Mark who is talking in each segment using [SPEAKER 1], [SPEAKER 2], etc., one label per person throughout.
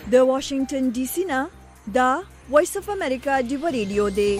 [SPEAKER 1] د واشنگټن ډي سي نه دا وایس اف امریکا ډیو ریډیو دی.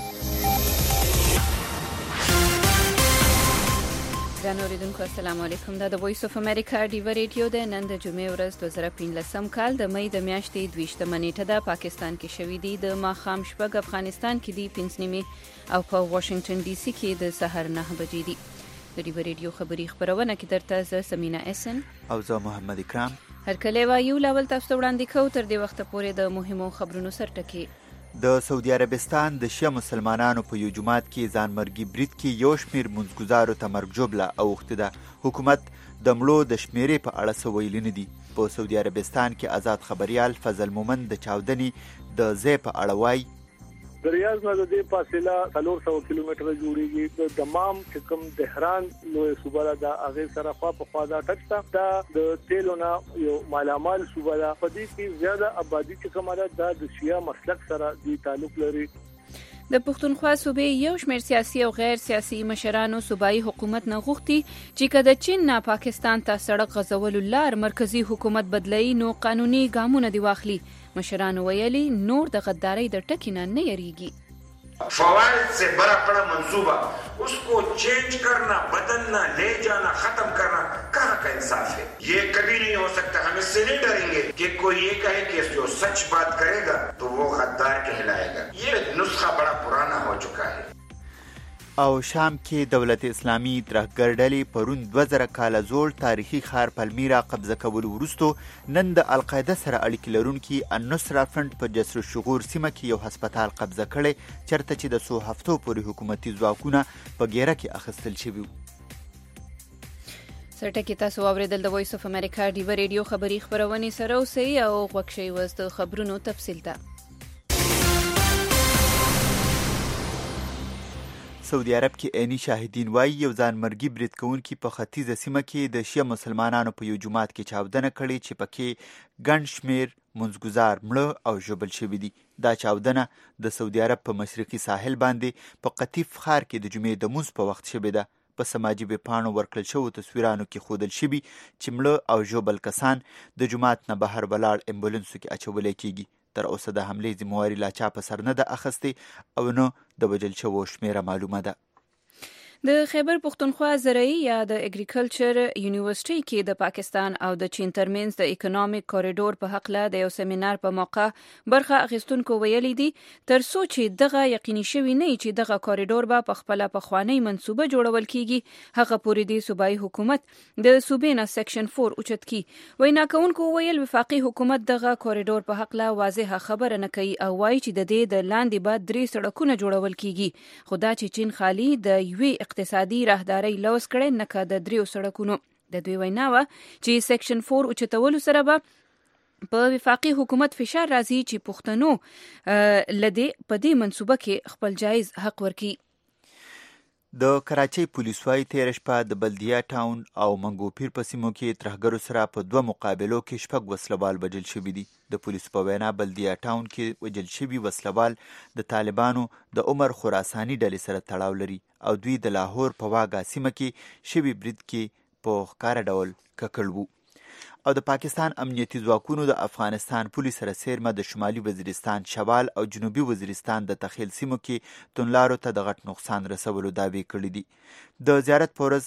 [SPEAKER 2] ګرانو اوریدونکو السلام علیکم. دا د وایس اف امریکا ډیو ریډیو دی. نن د جمعې ورځ 2015 کال د مې د میاشتې 22 نیټه ده. پاکستان کې شوې دي د ماښام شپږ، افغانستان کې دي 5 او په واشنگټن ډي سي کې د سحر 9 بجې دي. د ډیو ریډیو خبري خبرونه کې درته زه سمینا احسن
[SPEAKER 3] او زه محمد اکرام
[SPEAKER 2] هر کله وایو لاول تاسو وړاندې کوو. تر دې وخت پورې د مهمو خبرونو سرټکی.
[SPEAKER 3] د سعودي عربستان د شیعه مسلمانانو په یو جماعت کې ځانمرګي برید کې یو شمېر منځګزارو ته مرګ ژوبله اوښتې ده. حکومت د مړو د شمېرې په اړه څه ویلي نه دي. په سعودي عربستان کې آزاد خبریال فضل مومن د چاودنې د ځای په اړه وایي
[SPEAKER 4] د ریاض نه د دې فاصله 400 کیلومتره جوړیږي. د دمام چې کوم دهران لوی صوبه ده هغه سره په خوا دا ټکسته دا د تیلونه یو مالامال صوبه ده. په دې کې زیاده آبادی چې کومه ده د شیعه مسلک سره د تعلق لري.
[SPEAKER 2] د پښتونخوا صوبې یو شمېر سیاسي او غیر سیاسي مشرانو صوبایي حکومت نه غوښتي چې کله چین نه پاکستان ته سړک غځولو لار مرکزی حکومت بدلوي نو قانوني ګامونه دی واخلي. مشرانو ویلي نور د غدارۍ د ټکي نه یریږي.
[SPEAKER 5] فوائد سے بڑا بڑا منصوبہ اس کو چینج کرنا، بدلنا، لے جانا، ختم کرنا کہاں کا انصاف ہے؟ یہ کبھی نہیں ہو سکتا. ہم اس سے نہیں ڈریں گے کہ کوئی یہ کہے کہ جو سچ بات کرے گا تو وہ غدار کہلائے گا. یہ نسخہ بڑا پرانا ہو چکا ہے.
[SPEAKER 3] او شام کې دولت اسلامي ترهګر ډلې پرون 2000 کاله زوړ تاریخي ښار پلمیرا قبضه کولو وروسته نن د القاعده سره اړیکې لرونکي النصره فرنټ په جسر الشغور سیمه کې یو هسپتال قبضه کړی چېرته چې د څو هفتو پورې حکومتي ځواکونه په ګیره کې اخیستل شوي وو.
[SPEAKER 2] سرټکی تاسو واورېدل. د وایس اف امریکا ډیو ریډیو خبري خبرونې سره اوسئ او غوږ شئ اوس د خبرونو تفصیل ته.
[SPEAKER 3] سعودي عرب کې عیني شاهدین وایي یو ځانمرګي برید کوونکي په ختیځه سیمه کې د شیعه مسلمانانو په یو جومات کې چاودنه کړې چې پکې ګڼ شمېر منځګزار مړه او ژوبل شوي دي. دا چاودنه د سعودي عرب په مشرقي ساحل باندې په قطیف ښار کې د جمعې د لمونځ په وخت شوې ده. په سماجي ویبپاڼو ورکړل شوو تصویرانو کې ښودل شوي چې مړه او ژوبل کسان د جومات نه بهر ولاړ امبولانسو کې اچولی کېږي. تر اوسه د حملې ذمهواري لا چا په سر نه ده اخیستې او نه د وژل شوو شمېره معلومه ده.
[SPEAKER 2] د خیبر پښتونخوا زرعي یا د اګریکلچر یونیورسيټي کې د پاکستان او د چین ترمنځ د اکونومیک کوریډور په حق له د یو سیمینار په موقع برخه اخیستونکو ویلي دي تر څو چې دغه یقیني شوی نه چې دغه کوریډور به په خپل پخوانی منصوبه جوړول کیږي هغه پورې دی صوبایي حکومت د صوبې نه سیکشن 4 اوچت کی. وینا کوونکو ویل وفاقي حکومت دغه کوریډور په حق له واضحه خبره نه کوي او وایي چې د دې د لاندې بعد 3 سړکونه جوړول کیږي. خدا چې چین خالي د یوې اقتصادي راهداري لوس کړي نه کا د 3 سړکونو. د دوی وینا و چې سیکشن 4 اوچتولو سره به په وفاقي حکومت فشار راځي چې پښتنو لدې په دې منصوبه کې خپل جایز حق ورکړي.
[SPEAKER 3] د کراچۍ پولیس وايي تېره شپه د بلدیه ټاون او منګوپیر په سیمو کې ترهګرو سره په 2 مقابلو کې 6 وسلوال وژل شوي دي. د پولیسو په وینا بلدیه ټاون کې وژل شوي وسلوال د طالبانو د عمر خراساني ډلې سره تړاو لري او دوی د لاهور په واګا سیمه کې شوي برید کې په ښکاره ډول ککړ وو. او د پاکستان امنیتي ځواکونو د افغانستان پولیس سره څیرمه د شمالي وزیرستان شوال او جنوبي وزیرستان د تخیل سیمو کې توندلارو ته د غټ نقصان رسولو دعوې کړې دي. د زیارت پورز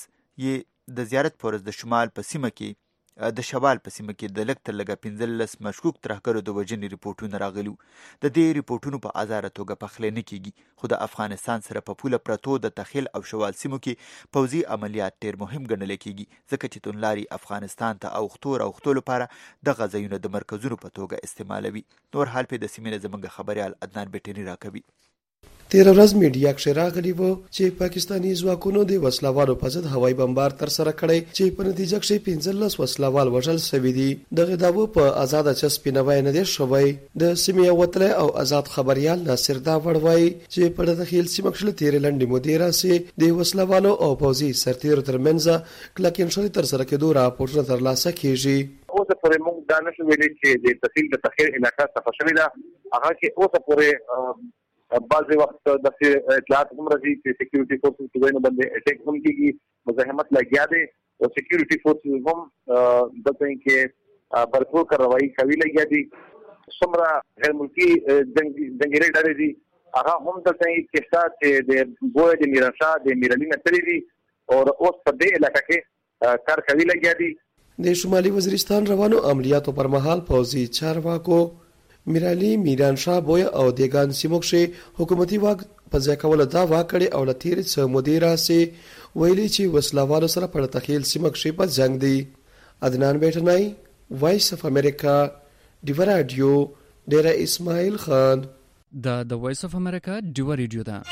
[SPEAKER 3] د شمال په سیمه کې د شوال په سیمه کې د لږ تر لږه 15 مشکوک ترهګرو د وژنې ریپورټونه راغلي. د دې ریپورټونو په ازاره توګه پخلی نه کیږي خو د افغانستان سره په پوله پرتو د تخیل او شوال سیمو کې پوځي عملیات ډېر مهم ګڼل کیږي ځکه چې توندلاري افغانستان ته اوښتو لپاره دغه ځایونه د مرکزونو په توګه استعمالوي. نور حال په د سیمې نه زموږ خبریال عدنان بیټني راکوي.
[SPEAKER 6] تیر ورځ میډیا کې راغلی و چې پاکستاني ځواکونو د وسلوالو په ضد هوایي بمبار تر سره کړی چې په نتیجه کې 15 وسلوال وژل شوي دي. دغه داو په آزاد چسپینوي نه دی شوی. د سیمې وتله او آزاد خبريال ناصر داوړ وایي چې په داخل سیمه کې تیر لنډي مدیره سي د وسلوالو او پوځي سرتیرو ترمنځ کلکین شری تر سره کېدو راپورټونه ترلاسه کیږي.
[SPEAKER 7] اوسه پورې موږ دا نشو ویلي چې د تخیل علاقه څخه شوی دا هغه کې اوسه پورې بعضی وخت د اطلاعات هم راځي چې سکیورټي فورسز په وینه باندې اٹیک هم کیږي مزاحمت لګیا دي او سکیورټي فورسز هم دته کې भरपूर कार्रवाई کوي لګیا دي څومره غیر ملکی جنگیري ډلې دي هغه هم د څنګه کیسه چې د بوې د میرانشاه د میرالینه تللی دي او اوس په دې علاقې کې کار کوي لګیا دي.
[SPEAKER 6] د شمالي وزیرستان روانو عملیاتو پر مهال پوځي چارواکو میرالی میرانشاه بوی او دیگان سیمو کې حکومتي واک په ځای کولو دعوا کړې او له تېرې څه مودې راهیسې ویلي چې وسلوالو سره په تخیل سیمه کې په جنګ دی. عدنان بیٹنائی، وائس اف امریکا، ډیوه رادیو، ډیره اسماعیل خان.
[SPEAKER 8] د وائس اف امریکا ډیوه رادیو ده.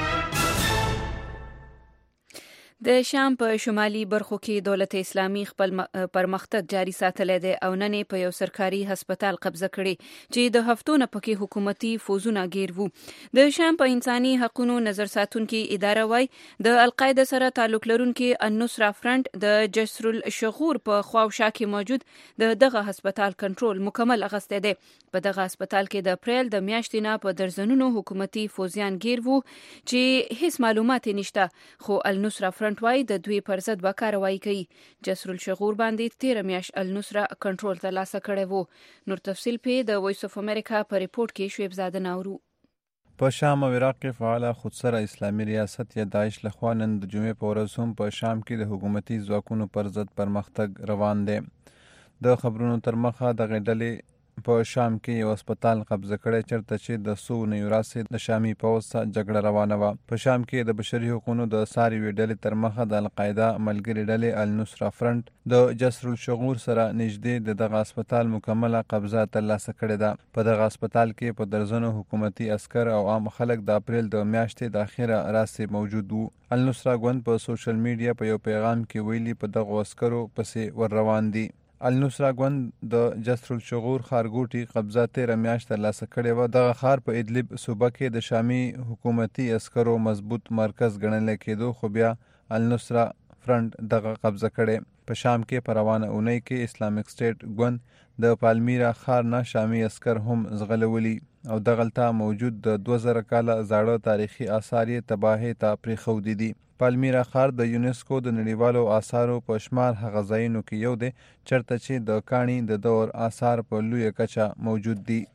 [SPEAKER 2] د شام په شمالي برخو کې دولت اسلامي خپل پرمختګ جاري ساتلی دی او نن په یو سرکاري هسپتال قبضه کړي چې د هفتو نه پکې حکومتي فوزونه ګیر وو. د شام په انساني حقوقو نظر ساتونکي اداره وای د القاعده سره تعلق لرونکي النصره فرنٹ د جسر الشغور په خواوشا کې موجود دغه هسپتال کنټرول مکمل اغسته دی. په دغه هسپتال کې د اپریل د میاشتې نه په درزنونو حکومتي فوزیان ګیر وو چې هیڅ معلومات نشته، خو النصره فرنٹ وای د دوی پر ضد به کاروایی کوي. جسر الشغور باندې 13 میاشت النصره کنټرول ترلاسه کړی وو. نور تفصیل په د وایس اف امریکا په ریپورت کې شعیب زاده ناورو.
[SPEAKER 9] په شام او عراق کې فعال خودسره اسلامي ریاست یا داعش لخوا نن د جمعې په ورځ هم په شام کې د حکومتي ځواکونو پر ضد پرمختګ روان دی. د خبرونو تر مخه د غډلې په شام کې یو هسپتال قبضه کړی چرته چې د سو نیوراسي د شامي پوځ سره جګړه روانه وه. په شام کې د بشري حقوقو د ساري ډلې تر مخه د القاعده ملګري ډلې النصره فرنٹ د جسر الشغور سره نږدې دغه هسپتال مکمله قبضه ترلاسه کړې ده. په دغه هسپتال کې په درزنو حکومتي عسكر او عام خلک د اپریل د میاشتې د اخیره راسې موجود وو. النصره ګوند په سوشل میډیا په یو پیغام کې ویلي په دغه عسکرو پسې ور روان دي. النصره ګوند د جسر الشغور خارګوټي قبضه 13 میاشت ترلاسه کړې وه. دغه ښار په ادلب صوبه کې د شامي حکومتي عسکرو مضبوط مرکز ګڼل کېدو، خو بیا النصره فرنٹ دغه قبضه کړې. په شام کې په روانه اونۍ کې اسلامیک سټیټ ګوند د پالمیرا ښار نه شامي عسکر هم ځغلولي او دغلته موجود د 2000 کاله زاړه تاریخي آثار یې تباهۍ ته پرېښودي دي. پالمیرا ښار د یونیسکو د نړیوالو آثارو په شمار هغه ځایونو کې یو دی چرته چې د کاڼي د دور آثار په لویه کچه موجود دي.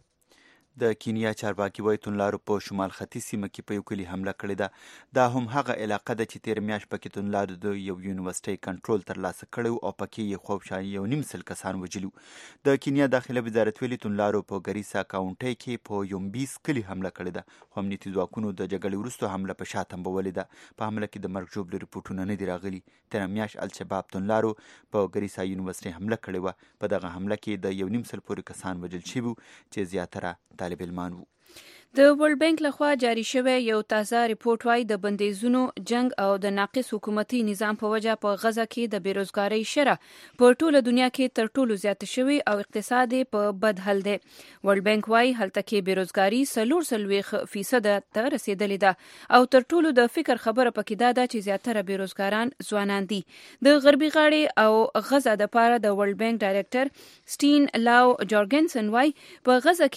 [SPEAKER 3] د کینیا چارواکي وایي توندلارو په شمال ختیځ سیمه کې په یو کلي حمله کړې ده. دا هم هغه علاقه ده چې 13 میاشت پکې توندلارو د یو یونیورسټۍ کنټرول ترلاسه کړی او پکې یې خوابشان 1.5 کسان وژلي. د کینیا داخله وزارت ویلي توندلارو په ګریسا کاونټۍ کې په یومبیس کلي حمله کړې ده، خو امنیتي ځواکونو د جګړې وروسته حمله په شا تنبولې ده. په حمله کې د مرګ ژوبلو ریپورټونه نه دي راغلي. 13 میاشت الشباب توندلارو په ګریسا یونیورسټۍ حمله کړې وه. په دغه حمله کې د 1.5 پورې کسان وژل شوي چې زیاتره طالب علمان وو.
[SPEAKER 2] د ورلد بانک لخوا جاری شوی یو تازه ریپورت وايي د بندیزونو جنگ او د ناقص حکومتي نظام په وجه په غزه کې د بیروزګاری شرح په ټوله دنیا کې تر ټولو زیاته شوی او اقتصاد په بد حال دی. ورلد بانک وايي هلته کې بیروزګاری 43% ته رسیدلې ده او تر ټولو د فکر خبره پکې ده چې زیاتره بیروزګاران ځوانان دي. د غربي غاړې او غزه د پاره د ورلد بانک ډایرکټر سټین لاو جورګنسن وايي په غزه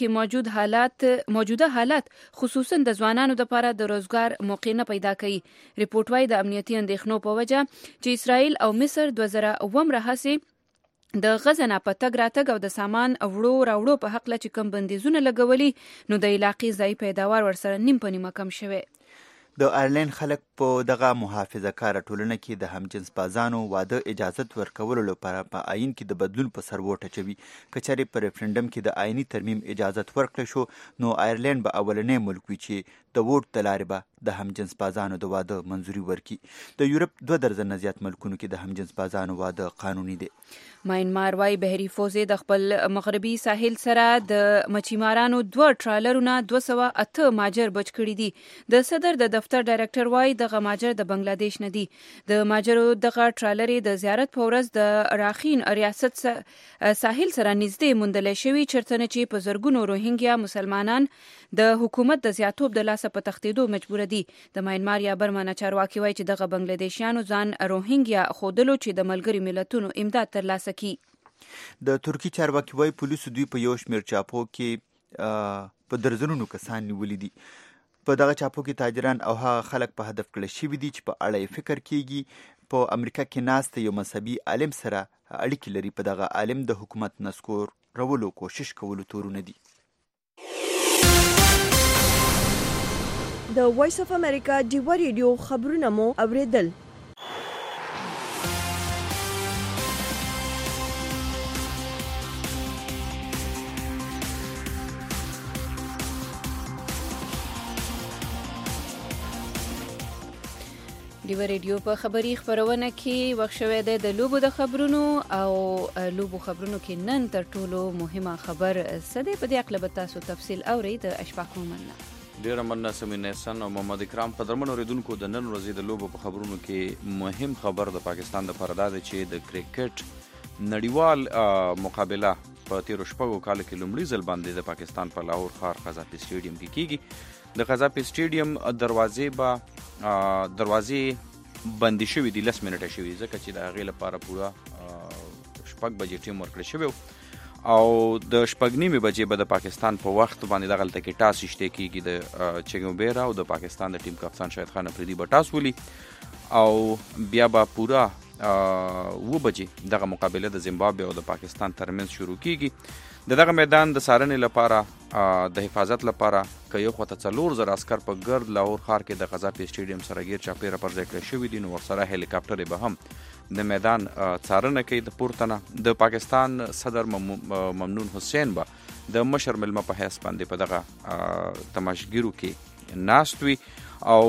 [SPEAKER 2] کې موجوده حالات خصوصا د ځوانانو لپاره د روزګار موقع نه پیدا کوي. ریپورت وايي د امنیتي اندېښنو په وجه چې اسرائیل او مصر 2009 راهیسې د غزه نه په تګ راتګ او د سامان راوړو په حق له چې کم بندیزونه لګولي نو د علاقې ځای پیداوار ورسره نیم په نیمه کم شوی.
[SPEAKER 3] د آیرلند خلک په دغه محافظه کاره ټولنه کې د همجنس بازانو واده اجازت ورکولو لپاره په آئین کې د بدلون په سر وټچوي. که چېرې په ریفرنډم کې د آئینی ترمیم اجازت ورکړل شو نو آیرلند به اولنی ملک وي چې د ووټ د لارې به د همجنس بازانو د واده منظوري ورکړي. د یورپ 2 درجن زیات ملکونو کې د همجنس بازانو واده قانوني دی.
[SPEAKER 2] ماینمار وايي بحري فوز د خپل مغربي ساحل سره د مچیمارانو 2 ټرالرونه 208 ماجر بچ کړي دي. د صدر د دفتر ډایرکټر وايي دغه ماجر د بنگلاديش نه دي. د ماجرو دغه ټرالرې د زیارت په ورځ د راخین ریاست ساحل سره نږدې موندل شوی چرته نه چې په زرګونو روهینګیا مسلمانان د حکومت د زیاتوب د لاسه په تختیدو مجبور دي. د ماینمار یا برما چارواکي وايي چې دغه بنگلاديشیانو ځان روهینګیا خودلو چې د ملګری ملتونو امداد ترلاسه کی.
[SPEAKER 3] د ترکی چارواکي وايي پولیسو دوی په یو شمېر چاپو کې په درزنونو کسان نیولي دي. په دغه چاپو کې تاجران او هغه خلک په هدف کړل شوي دي چې په اړه یې فکر کیږي په امریکا کې ناست یو مذهبي عالم سره اړیکې لري. په دغه عالم د حکومت نسکور رولو کوشش کولو تورونه دي.
[SPEAKER 1] د وایس اف امریکا ډیوا ریډیو خبرونه مو اوریدل.
[SPEAKER 2] ډیوا ریډیو په خبري خبرونه کې وخت شوی دی د لوبو د خبرونو او لوبو خبرونو کې نن تر ټولو مهمه خبر څه دی په دې اړه به تاسو تفصیل اورئ د اشفاق مومنه.
[SPEAKER 10] ډیره مننه سمین احسان او محمد اکرام. په درمن اوریدونکو د نن ورځې د لوبو په خبرونو کې مهم خبر د پاکستان د پردا دی چې د کرکټ نړیوال مقابله په 13 کال کې لومړي ځل باندې د پاکستان په لاهور ښار قذافي سټیډیم کې کیږي. د قذافي سټیډیم دروازې بندي شوې دي 10 منټه شوې ځکه چې د هغې لپاره پوره 6 بجې ټیم ورکړی شوی او د 6:30 بجې به د پاکستان په وخت باندې دغلته کې ټاس شته کیږي. د چګومبیرا او د پاکستان د ټیم کپتان شاهد خان افریدي به ټاس ولي او بیا به پوره 2 بجې دغه مقابله د زیمبابوې او د پاکستان ترمنځ شروع کیږي. دغه میدان د سارنې لپاره د حفاظت لپاره که یو خواته 4000 عسکر په ګرد لاهور ښار کې د قذافي سټیډیم سره ګیر چاپیره پر ځای کړی شوي دي، نو ورسره هلیکاپټرې به هم د میدان څارنه کوي د پورته نه. د پاکستان صدر ممنون حسین به د مشر ملمه په حیث باندې په دغه تماشګیرو کې ناست وي او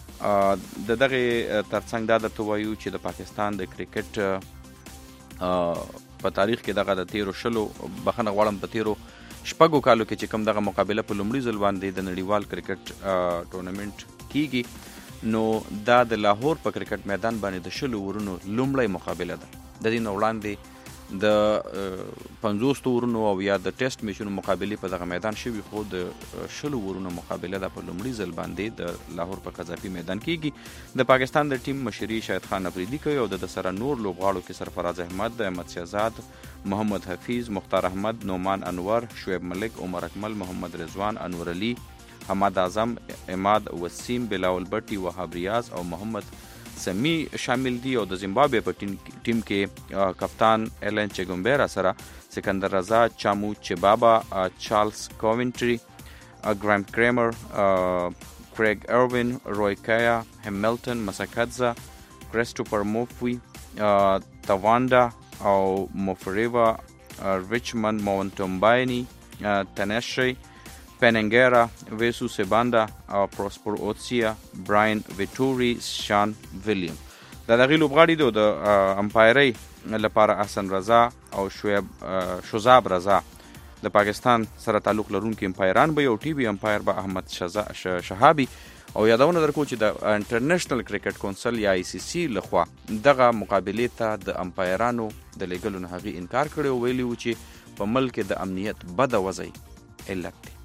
[SPEAKER 10] د دغه ترڅنګ دا درته وایو چې د پاکستان د کرکټ په تاریخ کې دغه د 13 بخنه غواړم په 13 کالو کې چې کوم دغه مقابله په لومړي ځل باندې د نړیوال کرکټ ټورنمنت کیږي، نو دا د لاهور په کرکټ میدان باندې د 10 ورونو لومړی مقابله ده. د دې نه وړاندې د 50 ورونو او یا د ټیسټ میچونو مقابله په دغه میدان شوي، خو د 10 ورونو مقابله ده په لومړي ځل باندې د لاهور په قذافي میدان کیږي. د پاکستان د ټیم مشري شاهد خان افریدي کوي او د سره نور لوبغاړو کې سرفراز احمد، احمد شهزاد، محمد حفیظ، مختار احمد، نومان انور، شعیب ملک، عمر اکمل، محمد رضوان، انور علي، حماد اعظم، اماد وسیم، بلاول بټي، وهاب ریاض او محمد سمی شامل دي. او د زیمبابوې په ټیم کې کپتان ایلن چګومبیرا سره سکندر رضا، چامو چبابا، چارلز کوینټری، ګرام کریمر، کریگ اروین، روی کایا، همیلټن مساکادزا، کریسټوفر موفوی، تواندا او موفریوا، ریچمند مونټومباینی، تنشی، پیننګیرا، ویسو سیباندا او پروسپر اوتسیا، براین ویټوري، شان ویلیام. دا دغه لوبغاړي د امپایري لپاره احسن رضا او شوزاب رضا د پاکستان سره تعلق لرونکي امپایران به یو ټي وي امپایر به احمد شهابي او یادونه درکو چې د انټرنیشنل کرکټ کونسل یا ICC لخوا دغه مقابله ته د امپایرانو د لګلو نه هغه انکار کړی او ویلي و چې په ملک د امنیت بد وضعي علت دی.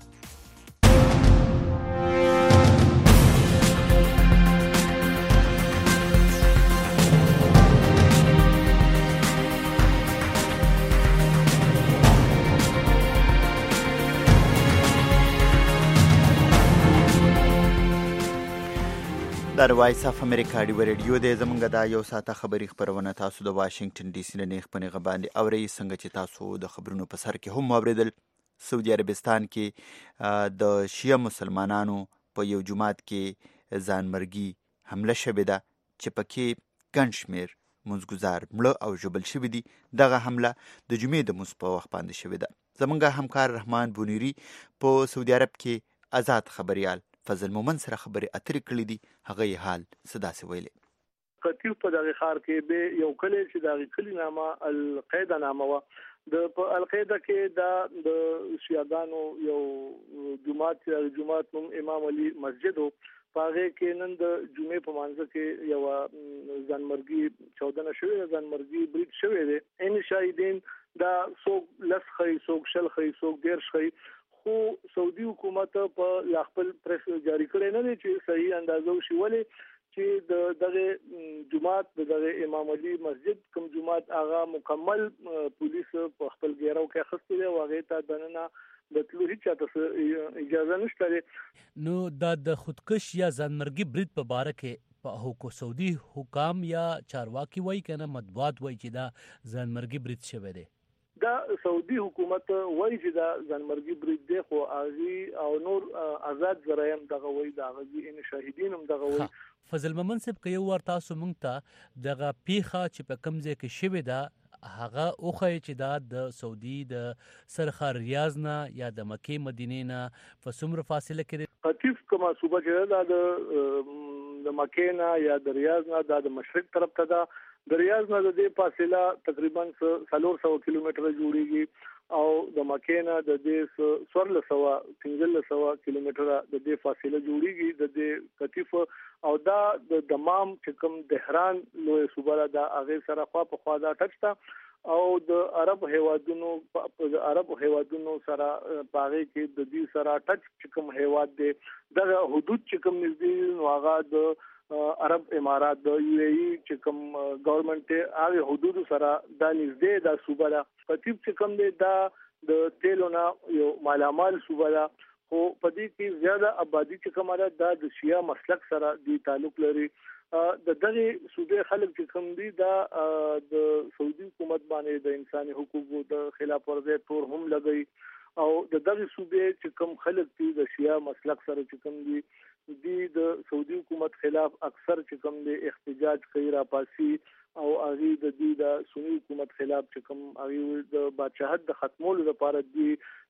[SPEAKER 3] د وایس اف امریکا ډیوا ریډیو د زمونږ د یو ساعته خبري خبرونه تاسو د واشنگټن ډي سي نه خپنه غباندې اوري څنګه چې تاسو د خبرونو په سر کې هم اوریدل. سعودي عربستان کې د شیعه مسلمانانو په یو جماعت کې ځانمرګي حمله شوې ده چې پکې ګڼ شمېر منځګزار مړه او ژوبل شوي دي. دغه حمله د جمعې د مونځ په وخت باندې شوې ده. زمونږ همکار رحمان بونیری په سعودي عرب کې آزاد خبريال فضل مومن سره خبرې اترې کړې دي. هغه یې حال صداسې ویلې.
[SPEAKER 4] قطیف په دغه ښار کې به یو کلی چې دغه کلی نامه القاعده نامه و. د القاعده کې د شیعاګانو یو جماعت نوم امام علي مسجد و. پاغه کې نن د جمعې په مانځ کې یو ځانمرګي 14 شوی ځانمرګي بریټ شوی دی. ان شاهدین دا څوک لسخي څوک شلخي څوک ډیرشخي، خو سعودي حکومت په خپل پریس جاری کړی نه دی چې صحیح اندازو شي، ولې چې دغه جماعت دغه امام علي مسجد کوم جماعت هغه مکمل پولیس په خپل ګیرو کې اخیستل او هغه ته دننه د تلو هیڅ اجازه نشته.
[SPEAKER 11] نو د خودکش یا ځانمرګي برید په باره کې په سعودي حکام یا چارواکي وایي کنه مطبوعات وایي چې دا ځانمرګي برید شوی دی؟
[SPEAKER 4] دا سعودي حکومت وایي چې دا ځانمرګي برید دی خو اغي او نور آزاد ذرایم دغه وایي دا غوي ان شاهدین هم دغه وایي.
[SPEAKER 11] فضل ممن صاحب که یو ور تاسو مونږ ته دغه پیخه چې په کوم ځای کې شوې ده هغه اوخه چې دا د سعودي د سرخار ریاض نه یا د مکې مدینې نه په څومره فاصله کې
[SPEAKER 4] قطیف کومه صوبه چې دا د مکې نه یا د ریاض نه دا د مشرق طرف ته ده. د ریاض نه د دې فاصله تقریبا 400 کیلومتره جوړیږي او د مکې نه د دې 1400 کیلومتره د دې فاصله جوړیږي د دې قطیف او دا د دمام چې کوم دهران لوی صوبه دا هغه سره په خوا دا ټچ او د عرب هیوادونو سره باغې کې د دې سره ټچ چې کوم هیواد دی د حدود چې کوم نږدې نو هغه د عرب امارات د یو ای چې کوم ګورنمنت هغه حدود سره د نږدې د صوبه دا قطیف چې کوم دی دا د تیلونه یو مالامال صوبه دا خو په دې کې زیاده آبادی چې کومه ده د شیعه مسلک سره د تعلق لري. د دغه صوبې خلک چې کوم دي دا د سعودي حکومت باندې د انساني حقوقو د خلاف ورزي تور هم لګي او د دغه صوبې چې کوم خلک دي د شیعه مسلک سره چې کوم دي د سعودي حکومت خلاف اکثر چې کوم دي احتجاج کوي راپاسي او هغه د دې د سنی حکومت خلاف چې کوم هغه د بادشاہت د ختمولو لپاره دي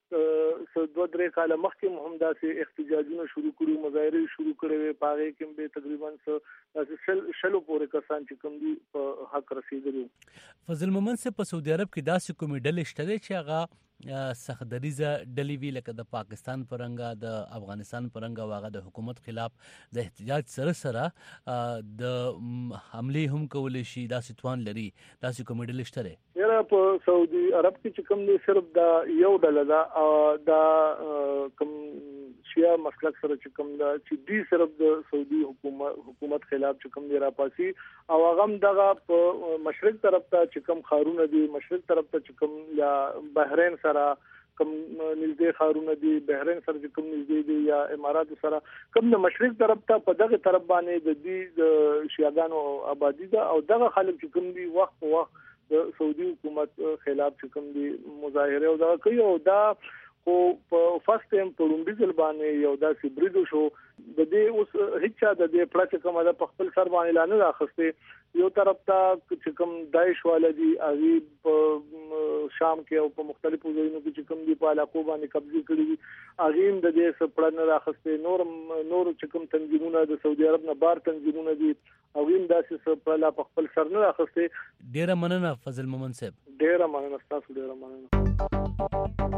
[SPEAKER 4] 2-3 کال مخکې هم داسې احتجاجونه شروع کړو مظاهره شروع کړې پاره کې به تقریبا شلو پورې کسان چې کوم دي په حق رسیدلي.
[SPEAKER 11] فضل ممن صاحب په سعودي عرب کې داسې کومې ډلې شته چې هغه سختدریزه ډلې وی لکه د پاکستان پرنګا د افغانستان پرنګا واغه د حکومت خلاف د احتجاج سره د حمله هم کول شي داسې توان لري داسې کومې ډلې شته
[SPEAKER 4] یاره په سعودي عرب کې چې کوم دي صرف دا یو ډله ده دا کوم شیعه مسلک سره چې کوم دا چې دي صرف د سعودي حکومت خلاف چې کوم دی راپاسي او هغه دغه په مشرق طرف ته چې کوم خارونه دي مشرق طرف ته چې کوم یا بحرین سره کوم نږدې خارونه دي بحرین سره چې کوم نږدې دي یا امارات سره کوم د مشرق طرف ته په دغه طرف باندې د دې شیعاګانو آبادی ده او دغه خلک چې کوم دي وخت په وخت د سعودي حکومت خلاف چې کوم دي مظاهره او دا کوي او دا خو په فرست ټایم په لومړي ځل باندې یو داسې بریدو شو د دې اوس هیڅ د دې پړه کومه د خپل سر باندې لانه راخسته یو طرف ته چې کوم داعش ولدي اغي په شام کې او په مختلفو ځایونو کې چې کوم دی په علاقو باندې قبضه کړی دي اغي د دې سپړه نه راخسته نور چې کوم تنظیمونه د سعودي عرب نه بار تنظیمونه دي او وین داسې سپړه په خپل سر نه راخسته.
[SPEAKER 11] ډیره مننه فضل ممن صاحب
[SPEAKER 4] ډیره مننه تاسو ډیره مننه.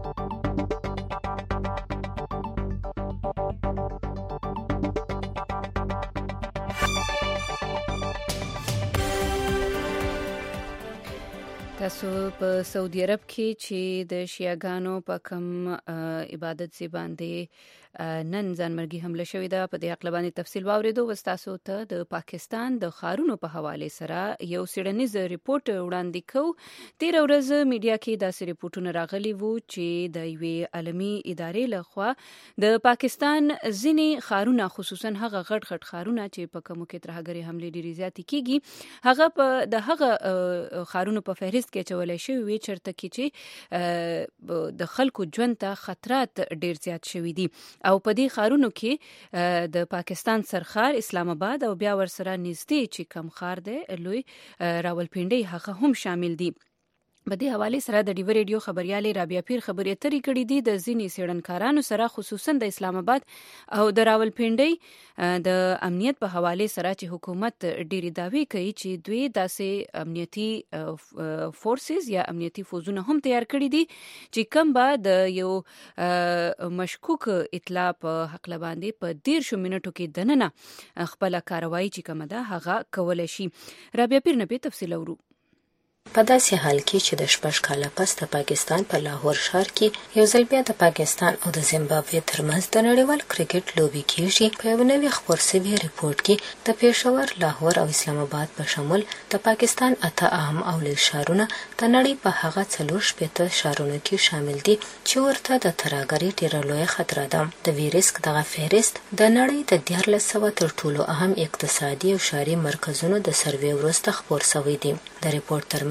[SPEAKER 2] تاسو په سعودي عرب کې چې د شیعاګانو په کم عبادت سي باندې نن ځانمرګي حمله شوې ده په دې اقل باندې تفصیل واوریدو وستاسو ته د پاکستان د خارونو په حواله سره یو سیډنیز ریپورت وړاندې کو. تیر ورځ میډیا کې داسې ریپورتونه راغلي وو چې د یوې عالمي ادارې لخوا د پاکستان ځینې خارونه خصوصا هغه غټ خارونه چې په کومو کې ترهګری حمله ډیرې زیاتې کیږي هغه په د هغه خارونو په فهرست کې چولای شوی وي چرته کې چې د خلکو ژوند ته خطرات ډیر زیات شوي دي او په دې خارونو کې د پاکستان سرخار اسلام آباد او بیا ورسره نږدې چې کم خار دی لوی راولپنډي هغه هم شامل دي. په دې حواله سره د ډیو ریډیو خبريالې رابعه پیر خبرې اترې کړې دي د ځینې سیړنکارانو سره خصوصا د اسلام آباد او د راولپنډي د امنیت په حواله سره چې حکومت ډېری داوی کوي چې دوی داسې امنیتي فورسز یا امنیتي فوجونه هم تیار کړي دي چې کوم به د یو مشکوک اطلاع په حق باندې په 10 منټو کې دننه خپل کاروایی چې کومه ده هغه کول شي. رابعه پیر نه په تفصیل اورو.
[SPEAKER 12] په داسې حال کې چې د 6 کاله پس د پاکستان په لاهور ښار کې یو ځل بیا د پاکستان او د زیمبابوې ترمنځ د نړیوال کرکټ لوبي کېږي په یو نوي خبر سوي ریپورت کې د پېښور لاهور او اسلام آباد په شمول د پاکستان اته اهم او لوی ښارونه د نړۍ په هغه 4 ښارونو کې شامل دي چې ورته د ترهګرۍ ډېره لویه خطر ده. د ویروس دغه فهرست د نړۍ د 1400 تر ټولو اهم اقتصادي او ښاري مرکزونو د سروې وروسته خبر شوی دی. د ریپورت تر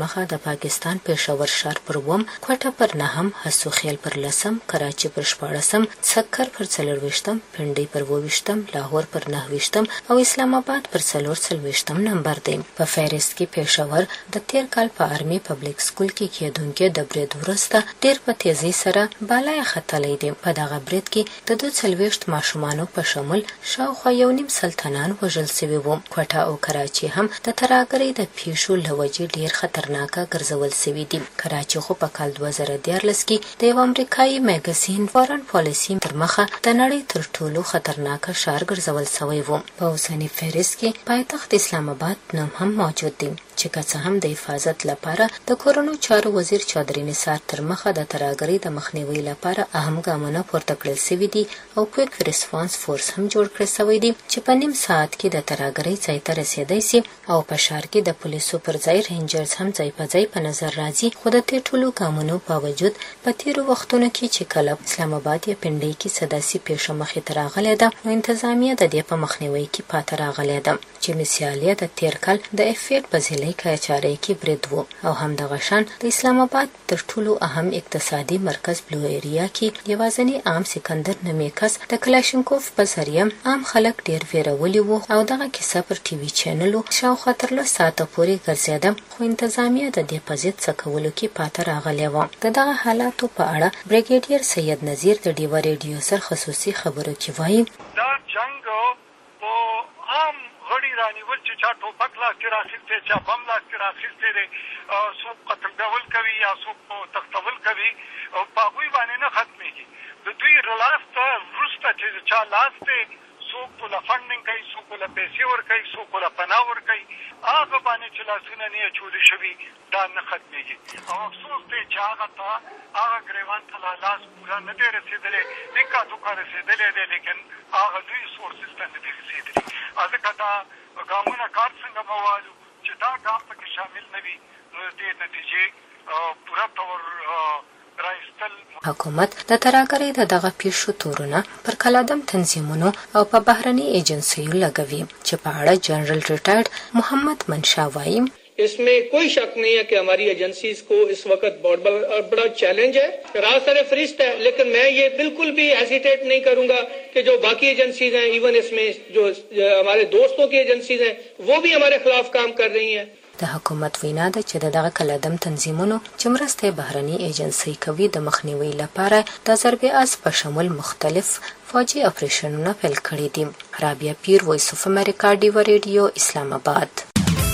[SPEAKER 12] مخه د پاکستان پېښور ښار پر 2 کوټه پر 9 حسوخیل پر 10 کراچي پر 14 سکر پر 24 پنډي پر 22 لاهور پر 9 او اسلام آباد پر 44 نمبر دی. په فهرست کې پېښور د تیر کال په آرمي پبلک سکول کې کېدونکې د برید وروسته ډېر په تیزی سره بالای ختلی دی. په دغه برید کې د 42 ماشومانو په شمول شاوخوا 1.5 سلطنان وژل شوي وو. کوټه او کراچي هم د ترهګرۍ د پیښو له وجې ډېر خطرناکه ګرځول شوي دي. کراچي خو په کال 2014 کې د یو امریکایي میګزین فارن پالیسي تر مخه د نړۍ تر ټولو خطرناکه ښار ګرځول شوی و. په اوسني فهرست کې پایتخت اسلام آباد نوم هم موجود دی چې که څه هم د حفاظت لپاره د کورونو چارو وزیر چودري نثار تر مخه د ترهګرۍ د مخنیوي لپاره اهم ګامونه پورته کړل شوي دي او کویک ریسپانس فورس هم جوړ کړی شوی دی چې په نیم ساعت کې د ترهګرۍ ځای ته رسیدای شي او په ښار کې د پولیسو پر ځای رینجرز هم ځای په ځای په نظر راځي. خو د دې ټولو ګامونو باوجود په تیرو وختونو کې چې کله اسلام آباد یا پنډۍ کې سداسي پیښه مخې ته راغلې ده نو انتظامیه د دې په مخنیوي کې پاتې راغلې ده چې مثال یې د تیر کال د افیډ په ضلع کاچارۍ کې برید و او همدغه شان د اسلام آباد تر ټولو اهم اقتصادي مرکز بلو ایریا کې یوازینی عام سکندر نومې کس د کلاشینکوف په ذریعه عام خلک ډېر ویرولي وو او دغه کیسه پر ټي وي چینلو شاوخوا تر 10 ساعته پورې ګرځېده خو انتظامیه د دې په ضد څه کولو کې پاتې راغلې وه. د دغه حالاتو په اړه بریګیډیر سید نذیر د ډیوا ریډیو سره خصوصي خبرو کې وایي
[SPEAKER 13] دا جنگ په عام غړي رانیول چې چا ټوپک لاس کې راخیستی چا بم لاس کې راخیستی دی څوک قتل ډول کوي یا څوک تختول کوي او په هغوی باندې نه ختمېږي. د دوی لاس ته وروسته چې چا لاس دی څوک له فنډینګ کوي څوک له پیسې ورکوي څوک له پناه ورکوي هغه باندې چې لاسونه نه اچولي شوي دا نه ختمېږي او افسوس دی چې هغه ته هغه ګریوان ته لا لاس پوره نه دی رسېدلی نکا توکا رسېدلی دی لیکن هغه دوی سورسز ته نه دي رسېدلي. ځکه دا ګامونه کار څنګه موالو چې دا ګام پکې شامل نه وي نو د دې نتیجې پوره طور
[SPEAKER 12] حکومت د ترهګرۍ د دغه پیښو تورونه پر کلادم تنظیمونو او په بهرني ایجنسیو لګوي چې په اړه جنرال ریټایرډ محمد منشا وایي
[SPEAKER 14] इसमें कोई शक नहीं है कि हमारी एजेंसीज को इस वक्त बहुत बड़ा चैलेंज है. रास्ता फरिश्त है लेकिन मैं ये बिल्कुल भी हेसिटेट नहीं करूंगा कि जो बाकी एजेंसीज हैं इवन इसमें जो हमारे दोस्तों की एजेंसीज हैं वो भी हमारे खिलाफ काम कर रही हैं.
[SPEAKER 12] د حکومت وینا ده چې دغه کلادم تنظیمونو چې مرسته بهرني ایجنسی کوي د مخنیوي لپاره د ضرب اس په شمول مختلف فوجي اپریشنونه پیل کړي دي. رابعه پیر وایس اف امریکا ډیوا ریډیو اسلام آباد.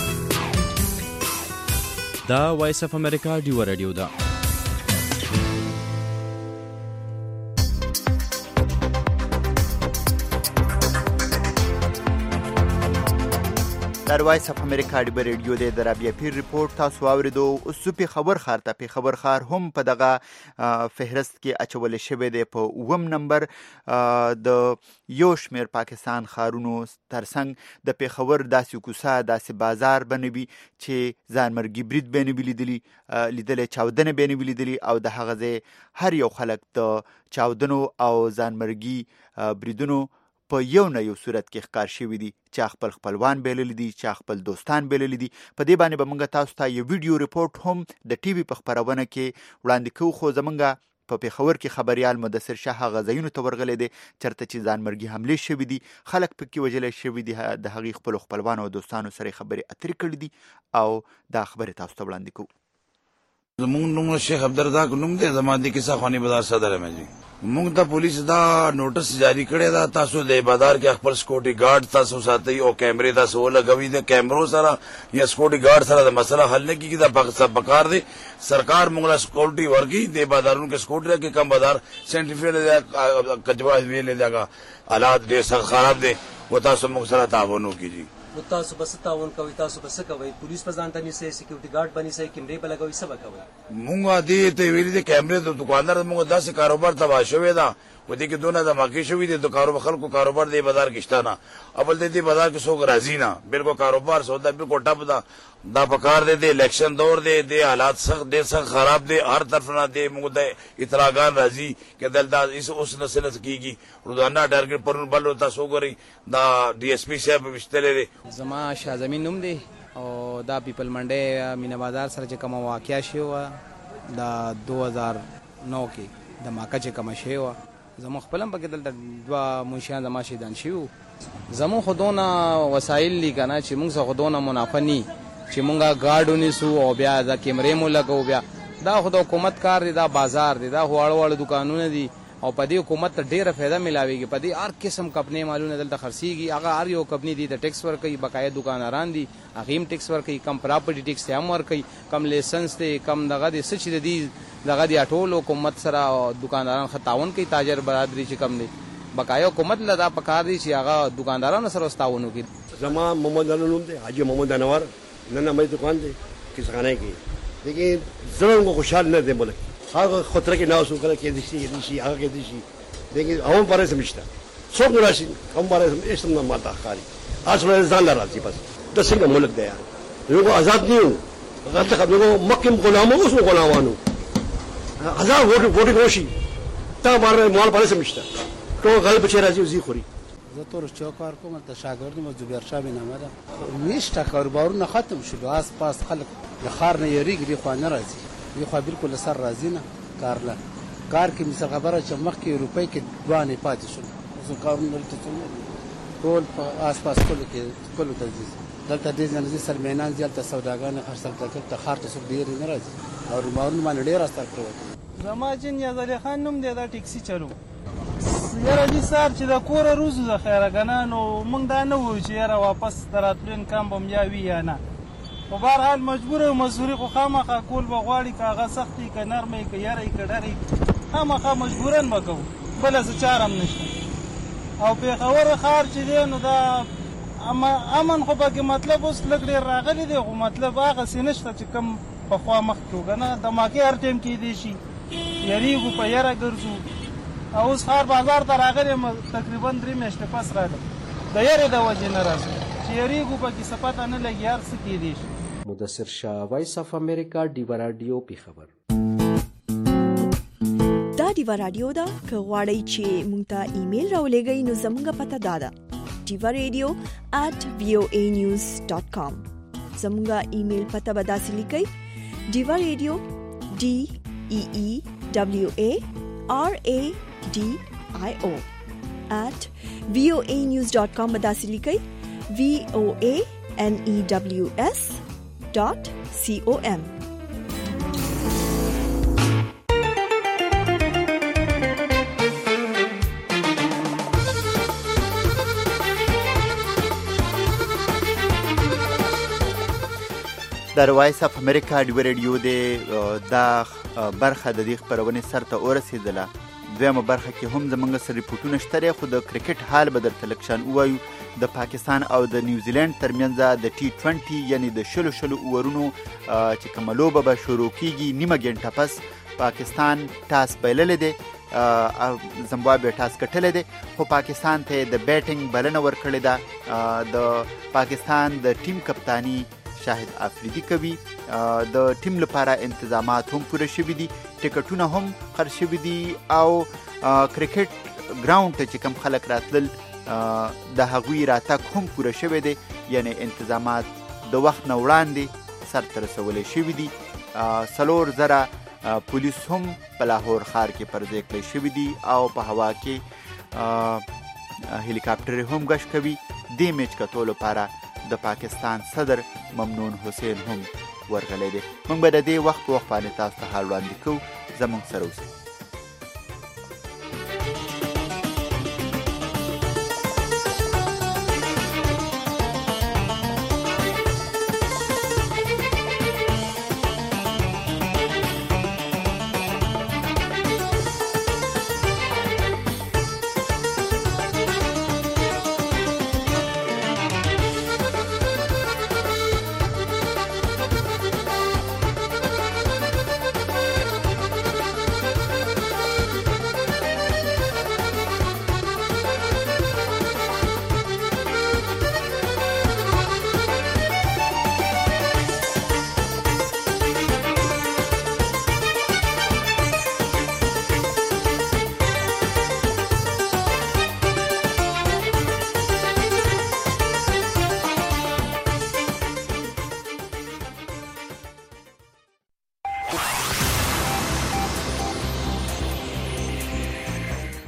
[SPEAKER 15] دا وایس اف امریکا ډیوا ریډیو ده.
[SPEAKER 3] در وایس اف امریکا ډیوا ریډیو د رابعه پیر ریپورت تاسو واوریدو. اوس پیښور ښار ته پیښور ښار هم په دغه فهرست کې اچول شوی دی په 9 نمبر د یو شمېر پاکستان ښارونو ترڅنګ د پیښور داسې کوڅه داسې بازار بنوي چې ځانمرګي برید به نه وي لیدلی چاودنه به نه وي لیدلي او د هغه ځای هر یو خلک د چاودنو او ځانمرګي بریدونو په یو نه یو صورت کې ښکار شوي دي چې خپل خپلوان بللی دي چې خپل دوستان بللی دي. په دې باندې به موږ تاسو ته یو ویډیو ریپورت هم د ټي وي په خپرونه کې وړاندې کوو خو زموږ په پیښور کې خبریال مدثر شاه هغه ځایونو ته ورغلی دی چېرته چې ځانمرګي حملې شوي دي خلک پکې وژلی شوي دي د هغې خپلو خپلوانو او دوستانو سره یې خبرې اترې کړي دي او دا خبرې تاسو ته وړاندې کوو.
[SPEAKER 16] زمونږ نوم شیخ عبدالرزاق نوم دی زما د کیسه خواني بازار صدر یم جی. موږ ته پولیس دا نوټس جاری کړی دا تاسو د بازار کې خپل سکیورټي ګارد تاسو ساتئ او کیمرې تاسو ولګوي د کیمرو سره یا سکیورټي ګارد سره د مسله حل نه کیږي دا پاکستان پکار دی سرکار موږ له سکیورټي ورګي د بازارونو کې سکیورټي کې کم بازار سینټریفیوژل کجوا ویلې دا حالات ډېر سخت خراب دي و تاسو موږ سره تعاون وکړي.
[SPEAKER 17] تاسو بس تعاون کوي تاسو بس کوي پولیس په ځان ته نیسي سکیورټي ګارد باندې سي کیمرې په لګوي سبا کوي.
[SPEAKER 16] موږ دې ته ویلي دي کیمرې د دکاندار موږ داسې کاروبار تباہ شوی دا و دې کې دونه دماغي شوی دي د کاروبار خلکو کاروبار دی بازار کې شته نه اول دې بازار کې څوک راځي نه بالکل کاروبار سودا بالکل ټپ دا پکار دی د الیکشن دور دی د حالات سخت ډېر سخت خراب دی هر طرف نه دی موږ د اطلاعات راځي چې دلته اوس نسل کېږي روزانه ټارګټ پر بل تاسو ګورئ دا ډي اس پی صاحب وشتلې
[SPEAKER 18] زما شاه زمین نوم دی او دا پیپل منډي مینا بازار سره چې کوم واقعیا شو دا 2009 کې د ماکه چې کوم شی و زمو خپلم پکې دلته دوا منشیان زما شهیدان شو زمو خودونه وسایل لیکنه چې موږ خودونه منافني چې مونږه گاډونی سو او بیا دا کیمرې مو لګو بیا دا خو د حکومت کار دی دا بازار دی دا هواړ دکانونه دي او په دې حکومت ته ډیره فایده ملاويږي په دې هر قسم کمپنی مالونه دلته خرڅيږي هغه هر یو کمپنی دي د ټیکس ورکوي بقایا دکانداران دي هغه ټیکس ورکوي کم پراپرټي ټیکس هم ورکوي کم لایسنس ته کم دغه دي سچ دي دغه دي ټول حکومت سره دکانداران خطاون کوي تاجر برادری چې کم دي بقایا حکومت لدا پکار دي چې هغه دکاندارانو سره واستاونو کوي
[SPEAKER 19] زما محمد علوم دي حاجی محمد انور نن مې دکان دي کسانه کې لیکن زړه کو خوشحال نه دی ملک هغه خطر کې ناو سو کله کې دي شي هغه کې دي شي لیکن هم پاره سمشته څوک راشي هم پاره اسم نه ماته خالي اصل ځان لري بس د څنګه ملک دی یو آزاد نیو غلطه خبره مکم غلامو اوس غلامانو آزاد وټ کوشي تا بار مال پاره سمشته ټول غلب چې راځي وزي خوري
[SPEAKER 20] زه تور چوکار کوم ته شاګردم زبیر شاه بن نامه ده نشته کاروبارونه ختم شول آس پاس خلک د خار نه یریږي خو نه راځي یو خو بالکل سر راځي نه کار کې مثال خبره چې مخکې روپۍ کې دوانې پاتې شول زه کارونه دلته ټول په آس پاس کلو ته ځي دلته ډېر ځنې سرمینان دلته سوداګان خرڅل ته خار ته څوک ډېر نه راځي او رومارونه باندې ډېر اثر کوي
[SPEAKER 21] زما جن یزل خان نوم دی دا ټیکسي چلو یاره دې سار چې د کوره روزو د خیره کنه نو موږ دا نه وایو چې یاره واپس دراتلین کم بم یا وی یا نه په بهر حال مجبور او مزدوري خو خامخا کول به غواړي که هغه سختي که نرمې که یری که ډرې خامخا مجبورن به کوو بله څه چاره هم نشته او پېښور ښار چې دی نو دا امن خو پکې مطلب اوس لږ ډېر راغلی دی خو مطلب هغسې نشته چې کوم پخوا مخکې و که نه دماکې هر ټایم کېدی شي یریږو په یره ګرځو او اوس ښار بازار ته راغلی یم تقریبا 3 میاشتې پس راغلم د یرې د وجې نه راځو چې یریږو پکې څه پته نه لګي هر څه کېدی شي
[SPEAKER 22] مدثر شاه وایس اف امریکا ډیوه راډیو پیښور
[SPEAKER 1] دا ډیوه راډیو ده که غواړئ چې مونږ ته ایمیل راولېږئ نو زموږ پته دا ده diva@voanews.com زموږ ایمیل پته به داسې لیکئ diva.radio DEEWARADIO @voanews.com به داسې لیکئ voanews.com
[SPEAKER 3] د وایس اف امریکا ډیوه رادیو د دا برخه د دې خبرونه سره ته ورسېدله دویمه برخه کې هم زمونږ سره ریپورتونه شته خو د کرکټ حال به درته لکشان وایو د پاکستان او د نیوزیلند ترمنځ د T20 یعنی د شلو اورونو چې کومه لوبه به شروع کیږي نیمه ګنټه پس پاکستان ټاس بایللی دی زمبابوې ټاس ګټلی دی خو پاکستان ته د بیټینګ بلنه ورکړې ده د پاکستان د ټیم کپتانی شاهد افریدي کوي د ټیم لپاره انتظامات هم پوره شوي دي ټکټونه هم خرڅ شوي دي او کرکټ ګراوند ته چې کوم خلک راتلل د هغوی راتګ هم پوره شوی دی یعنی انتظامات د وخت نه وړاندې سرته رسولی شوي دي 4,000 پولیس هم په لاهور ښار کې پر ځای کړی شوي دي او په هوا کې هلیکاپټر هم ګشت کوي دې میچ کتو لپاره د پاکستان صدر ممنون حسین هم ورغلی دی موږ به د دې وخت په وخت باندې تاسو ته حال وړاندې کوو زموږ سره اوسئ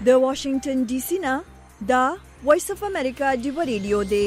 [SPEAKER 1] د واشنگټن ډي سي نه دا وایس اف امریکا ډیو ریډیو دی.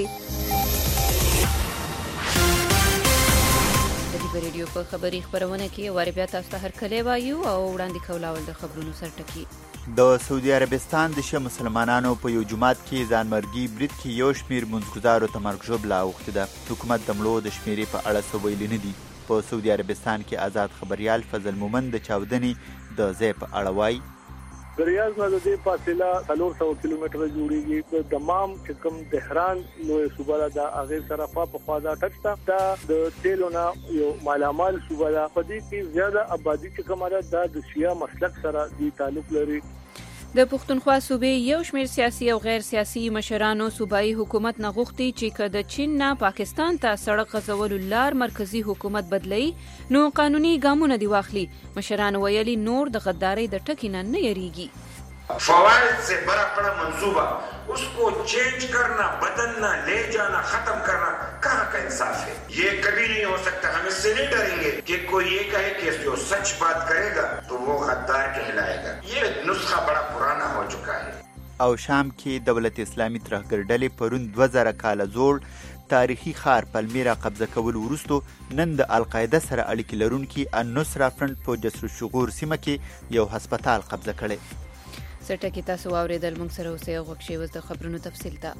[SPEAKER 2] د ریډیو په خبري خبرونه کې واره بیا تاسو ته هرکلی وایو او وړاندې کولاول د خبرونو سرټکی.
[SPEAKER 3] د سعودي عربستان د شیعه مسلمانانو په یو جماعت کې ځانمرګي برید کې یو شمیر منځګزارو ته مرګ ژوبله اوښتې ده. حکومت د مړو د شمیرې په اړه څه ویلي نه دي. په سعودي عربستان کې آزاد خبریال فضل مومند د چاودنې د ځای په اړه وایي
[SPEAKER 4] د ریاض نه د دې فاصله 400 کیلومتره جوړیږي. د دمام چې کوم دهران لوی صوبه ده هغه سره په خوا دا ټچ دا د تیلونه یو مالامال صوبه ده. په دې کې زیاده آبادی چې کومه ده د شیعه مسلک سره دی تعلق لري.
[SPEAKER 2] د پښتونخوا صوبې یو شمېر سیاسي او غیر سیاسي مشرانو صوبایي حکومت نه غوښتي چې که د چین نه پاکستان ته سړک غځولو لار مرکزی حکومت بدلوي نو قانوني ګامونه دی واخلي. مشرانو ویلي نور د غدارۍ د ټکي نه یریږي.
[SPEAKER 5] فوائد سے بڑا بڑا منصوبہ اس کو چینج کرنا, بدلنا, لے جانا, ختم کرنا کہاں کا انصاف ہے؟ یہ کبھی نہیں ہو سکتا. ہم اس سے نہیں ڈریں گے کہ کوئی یہ کہے کہ جو سچ بات کرے گا تو وہ غدار کہلائے گا. یہ نسخہ بڑا پرانا ہو چکا ہے.
[SPEAKER 3] او شام کې دولت اسلامي ترهګر ډلې پرون 2000 کاله زوړ تاریخي ښار پلمیرا قبضه کول وروستو نن د القاعده سره اړیکې لرونکي النصره فرنټ په جسر الشغور سیمه کې یو هسپتال قبضه کړی.
[SPEAKER 2] سټکی تاسو واوریدل موږ سره اوسئ او غوښ شئ اوس د خبرونو تفصیل ته.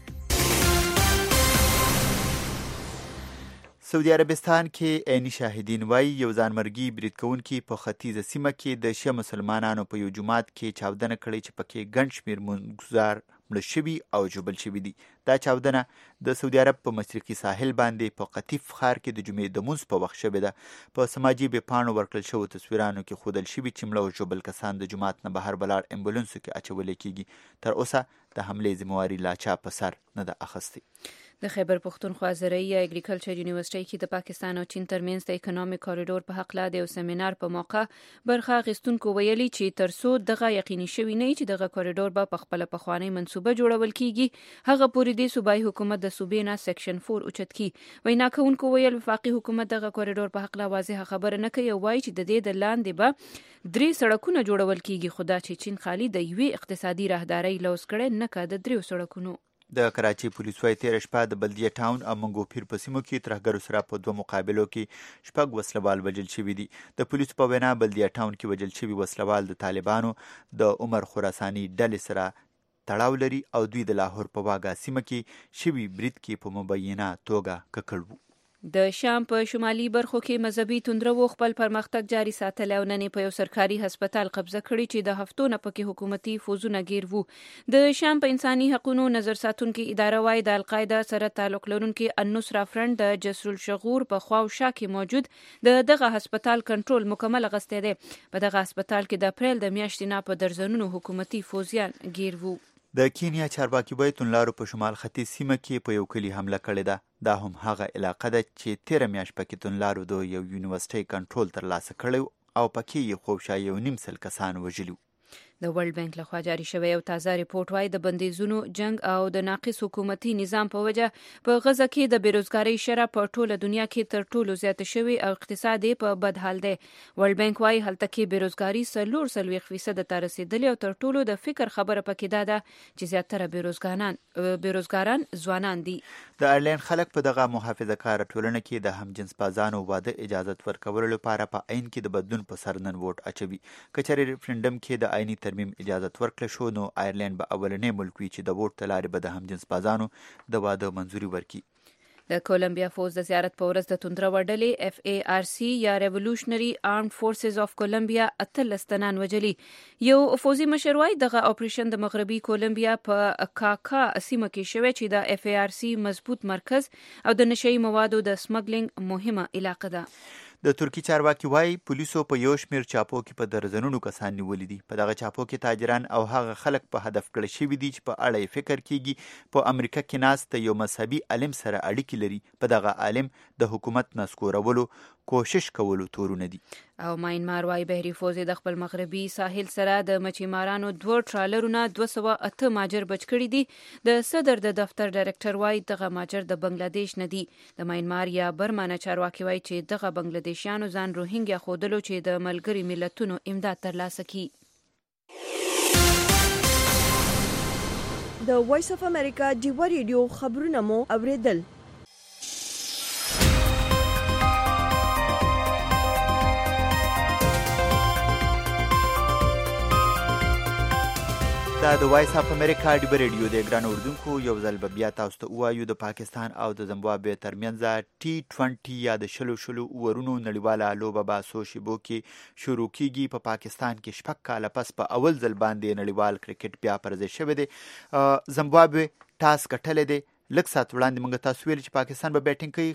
[SPEAKER 3] سعودي عربستان کې عیني شاهدین وایي یو ځانمرګي برید کوونکي په ختیځه سیمه کې د شیعه مسلمانانو په یو جومات کې چاودنه کړې چې پکې ګڼ شمېر منځګزار مړه شوي او ژوبل شوي دي. دا چاودنه د سعودي عرب په مشرقي ساحل باندې په قطیف ښار کې د جمعې د مونځ په وخت شوې ده. په سماجي بېپاڼو ورکړل شوو تصویرانو کې ښودل شوي چې مړه او ژوبل کسان د جومات نه بهر ولاړ امبولانسو کې اچولی کېږي. تر اوسه د حملې ذمهواري لا چا په سر نه ده اخیستې.
[SPEAKER 2] د خیبر پښتونخوا زرعي یا اګریکلچر یونیورسيټي کې د پاکستان او چین ترمنځ د اکونومیک کوریډور په حق لا د یو سیمینار په موقع برخه اخیستونکو ویلي چې ترڅو دغه یقیني شوی نه چې دغه کوریډور به په خپل پخوانی منصوبه جوړول کیږي هغه پورې د صوبایي حکومت د صوبې نه سیکشن 4 اوچت کی. وینا کوونکو ویل وفاقي حکومت دغه کوریډور په حق لا واضح خبره نه کوي او وایي چې د دې د لاندې به 3 سړکونه جوړول کیږي. خدا چې چین خالي د یوې اقتصادي راهداري لوس کړي نه کا د 3 سړکونو.
[SPEAKER 3] د کراچۍ پولیس وايي تېره شپه د بلدیه ټاون او منګوپیر په سیمو کې ترهګرو سره په 2 مقابلو کې 6 وسلوال وژل شوي دي. د پولیسو په وینا بلدیه ټاون کې وژل شوي وسلوال د طالبانو د عمر خراساني ډلې سره تړاو لري او دوی د لاهور په واګه سیمه کې شوي برید کې په مبینه توګه ککړ وو.
[SPEAKER 2] د شام په شمالي برخو کې مذهبي توندرو خپل پرمختګ جاري ساتل او نن په یو سرکاري هسپتال قبضه کړی چې د هفتو نه پکې حکومتي فوزونه گیر وو. د شام په انساني حقوقو نظر ساتونکو اداره وايي د القاعده سره تعلق لرونکي النصره فرنټ د جسر الشغور په خوا او شا کې موجود دغه هسپتال کنټرول مکمل غستې ده. په دغه هسپتال کې د اپریل د میاشتې نه په درزنونو حکومتي فوزیان گیر وو.
[SPEAKER 3] د کینیا چارواکي وایي توندلارو په شمال ختیځ سیمه کې په یو کلي حمله کړې ده. دا هم هغه علاقه ده چې 13 میاشت پکې توندلارو د یو یونیورسيټي کنټرول ترلاسه کړی او پکې یې خوبشا 1.5 کسان وژلي.
[SPEAKER 2] د ورلد بانک لخوا جاری شوی یو تازه ریپورت وايي د بندیزونو جنگ او د ناقص حکومتي نظام په وجه په غزه کې د بیروزګاری شرح په ټوله دنیا کې تر ټولو زیاته شوی او اقتصاد په بد حال دی. ورلد بانک وايي هلته کې بیروزګاری 40% ته رسیدلې او تر ټولو د فکر خبره پکې ده چې زیاتره بیروزګاران ځوانان دي.
[SPEAKER 3] د ایرلند خلک په دغه محافظه کار ټولنه کې د همجنس بازانو واده اجازه ورکولو لپاره په عین کې د بدلون په سر نن ووټ اچوي. کچېرې ریفرندم کې د عیني ترمیم اجازه ورکړل شو نو ایرلند به اولنی ملک وي چې د ووټ له لارې به د همجنس بازانو د واده منظوري ورکړي.
[SPEAKER 2] د کولمبیا فوز د زیارت په ورځ د توندره وډلې FARC یا ریولوشنري آرمډ فورسز اف کولمبیا 18 تنان وجلي. یو فوزي مشر وايي دغه اپریشن د مغربي کولمبیا په کاکا سیمه کې شوی چې د FARC مضبوط مرکز او د نشئی موادو د سمګلینګ مهمه علاقه ده.
[SPEAKER 3] د ترکی چارواکي وایي پولیسو په یو شمیر چاپو کې په درزنونو کسان نیولي دي. په دغه چاپو کې تاجران او هغه خلک په هدف کړی شوي دي چې په اړه یې فکر کیږي په امریکا کې ناست یو مذهبي عالم سره اړیکې لري. په دغه عالم د حکومت نسکورولو کوشش کولو تورونه دي.
[SPEAKER 2] او ماینمار وايي بحري فوز د خپل مغربي ساحل سره د مچیمارانو 2 ټرالرونه 208 ماجر بچ کړي دي. د صدر د دفتر ډایرکټر وايي دغه ماجر د بنگلاديش نه دي. د ماینمار یا برما نه چارواکي وايي چې دغه بنگلاديشیانو ځان روهینګیا خودلو چې د ملګری ملتونو امداد ترلاسه کړي.
[SPEAKER 1] د وایس اف امریکا ډیوا ریډیو خبرونه مو اوریدل.
[SPEAKER 3] دا د وایس اف امریکا ډیوا ریډیو د ګران اردوونکو یو ځل به بیا تاسو ته ووایو د پاکستان او د زمبابوې ترمنځ T20 یا د شلو اورونو نړیواله لوبه به څو شیبو کې شروع کیږي. په پاکستان کې 6 کاله پس په اول ځل باندې نړیوال کرکټ بیا پرځای شوی دی. زمبابوې ټاس ګټلی دی. لږ ساعت وړاندې موږ تاسو ویل چې پاکستان به بیټینګ کوي،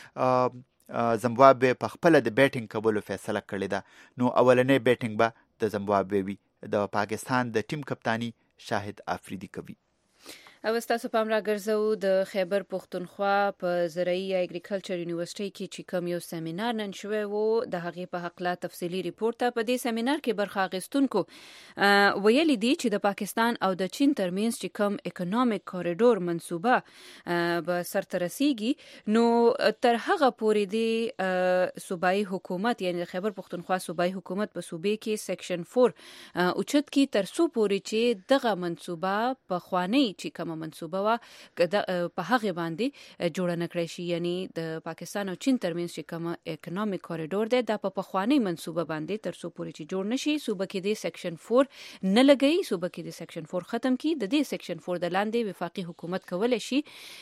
[SPEAKER 3] خو زمبابوې په خپله د بیټینګ کولو فیصله کړې ده. نو اولنی بیټینګ به د زمبابوې وي. د پاکستان د ټیم کپتانی شاهد افریدی کوي.
[SPEAKER 2] او تاسو پام را ګرځو د خیبر پختونخوا په زراعي یا اګریکلچر یونیورسيټي کې چې کوم یو سیمینار نن شوی وو، د هغې په حق لا تفصیلی ریپورت ته په دې سیمینار کې برخه اخیستونکو ویلي دي چې د پاکستان او د چین ترمنځ چې کوم اکونومیک کوریډور منصوبه به سرته رسیږي، نو تر هغه پورې د صوبایي حکومت یعنی خیبر پختونخوا صوبایي حکومت په صوبې کې سیکشن 4 اوچت کی تر څو پورې چې دغه منصوبه په خوانی چې کوم منصوبه وا په هغه باندې جوړ نه کړی شي، یعنی د پاکستان او چین ترمنځ چې کوم اکونومیک کوریډور دی دا په خوانی منصوبه باندې تر څو پورې چې جوړ نشي صوبه کې د سیکشن 4 نه لګي، صوبه کې د سیکشن 4 ختم کی د دې سیکشن 4 د لاندې وفاقي حکومت کولای شي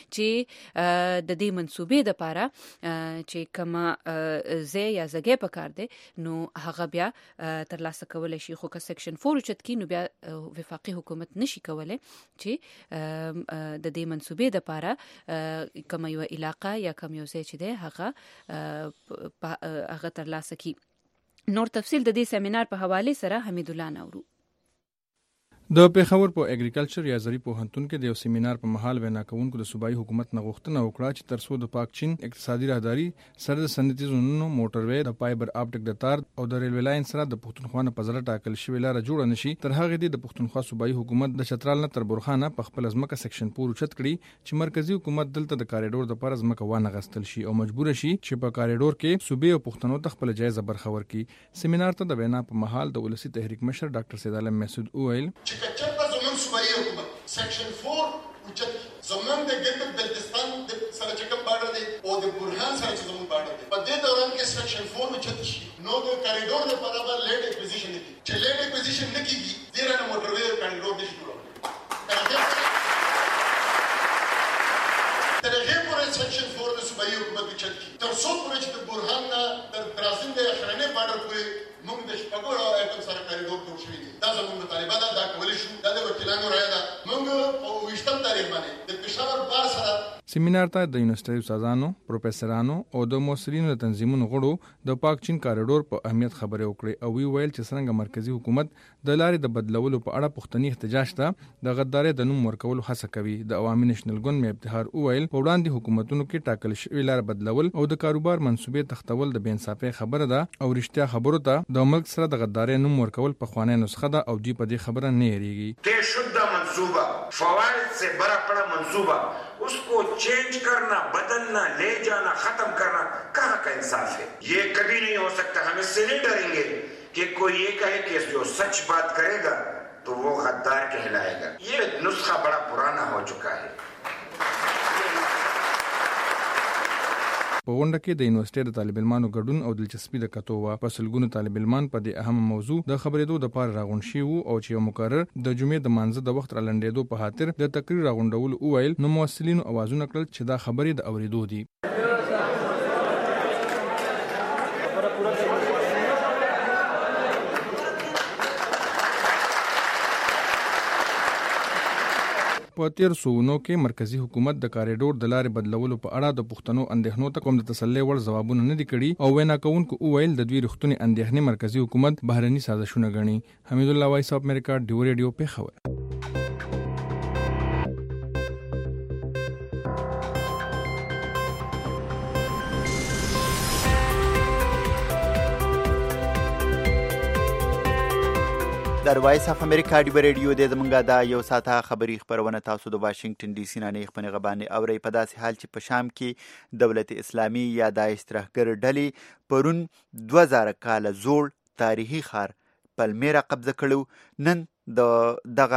[SPEAKER 2] چې د دې منصوبې د لپاره چې کوم زه یا زګې پکار دی نو هغه بیا تر لاسه کولای شي. خو که سیکشن 4 چت کی نو بیا وفاقي حکومت نشي کولای چې د دې منصوبې د لپاره کوم یو علاقه یا کوم یو ځای چې دی هغه تر لاسه کی. نور تفصیل د دې سیمینار په حواله سره حمید الله نورو.
[SPEAKER 6] د پیښور په اګریکلچر یا زراعي پوهنتون کې د یو سیمینار په مهال وینا کوونکو د صوبایي حکومت نه غوښتنه وکړه چې تر څو د پاک چین اقتصادي راهداري سره د صنعتي زونونو، موټروي، د فایبر اپټیک د تار او د ریلوی لاین سره د پښتونخوا نه په زړه ټاکل شوی لار جوړ نشي، تر هغه د پښتونخوا صوبایي حکومت د چترال نه تر برخانه په خپل ځمکه سیکشن 4 اوچت کړي چې مرکزی حکومت دلته د کاریډور د پر ځمکه وانه غستل شي او مجبور شي چې په کاریډور کې صوبې او پښتنو ته خپل جایزه برخه ورکړي. سیمینار ته د وینا په مهال د ولسی تحریک مشر ډاکټر سید عالم مسعود اویل
[SPEAKER 7] صوبایي حکومت سیکشن 4 اوچت زمون د ګلګت بلتستان سره چې کوم بارډر دی او د برهان سره چې زمون بارډر دی، په دې دوران کې سیکشن 4 اوچت شي نو د کاریډور لپاره به لیډ اکوزیشن کی چې لیډ اکوزیشن نه کیږي ډیر نه موټروي کاریډور نشي جوړول. تر هغه پورې سیکشن 4 د صوبایي حکومت اوچت کی تر څو پورې چې د برهان نه تر دراسین د اخرنی بارډر پورې موږ د شپږو ایتم سره کاریډور جوړ شوی دی. دا زموږ مطالبه ده، دا کولی شو، دا د وکیلانو رایه ده. موږ په 20 تاریخ باندې د پېښور بار سره
[SPEAKER 6] سیمینار ته د یونیورسيټي استادانو، پروفیسورانو او د موثرینو د تنظیمونو غړو د پاک چین کاریډور په اهمیت خبرې وکړې او ویل چې څنګه مرکزی حکومت د لارې د بدلولو په اړه پښتني احتجاج ته د غدارۍ د نوم ورکولو هڅه کوي. د عوامي نېشنل ګوند مې ابتهار اویل په وړاندې حکومتونو کې ټاکل شوی لار بدلول او د کاروبار منصوبې تختول د بېانصافۍ خبره ده او رښتیا خبرو ته د ملک سره د غدارۍ نوم ورکول په خوانه نسخه ده او دی په دې خبره نه یریږي.
[SPEAKER 5] طے شدہ منصوبہ فوائد سے بڑا پڑا منصوبہ اس کو چینج کرنا، بدلنا، لے جانا، ختم کرنا کہاں کا انصاف ہے؟ یہ کبھی نہیں ہو سکتا. ہم اس سے نہیں ڈریں گے کہ کوئی یہ کہے کہ جو سچ بات کرے گا تو وہ غدار کہلائے گا. یہ نسخہ بڑا پرانا ہو چکا ہے.
[SPEAKER 6] په غونډه کې د یونیورسيټي د طالب علمانو ګډون او دلچسپي د کتو وا په سلګونو طالب علمان په دې اهم موضوع د خبرېدو د پاره راغون شي او چې یو مقرر د جمعې د مانزه د وخت رالنډېدو په خاطر د تقریر راغونډول اوایل نو موثلینو اوازونه کړل چې دا خبرې د اوریدو دي. په تیر سوونو کې مرکزی حکومت د کاریډور د لارې بدلولو په اړه د پښتنو اندېښنو ته کوم د تسلی وړ ځوابونه نه دي کړي او وینا کوونکو اویل د دوی رښتونی اندېښنې مرکزی حکومت بهرني سازشونه غني. حمید الله وایس اف امریکا ډیو ریډیو پیښور.
[SPEAKER 3] در وایس اف امریکا ډیو ریډیو د زمونږه دا یو ساعته خبری خبرونه تاسو د واشنگټن ډي سي نه خپل غبانې اوري په داسې حال چې په شام کې دولت اسلامي یا داعش ترهګر ډلې پرون 2000 کال زوړ تاریخي ښار پلمیرا قبضه کړو. نن دغه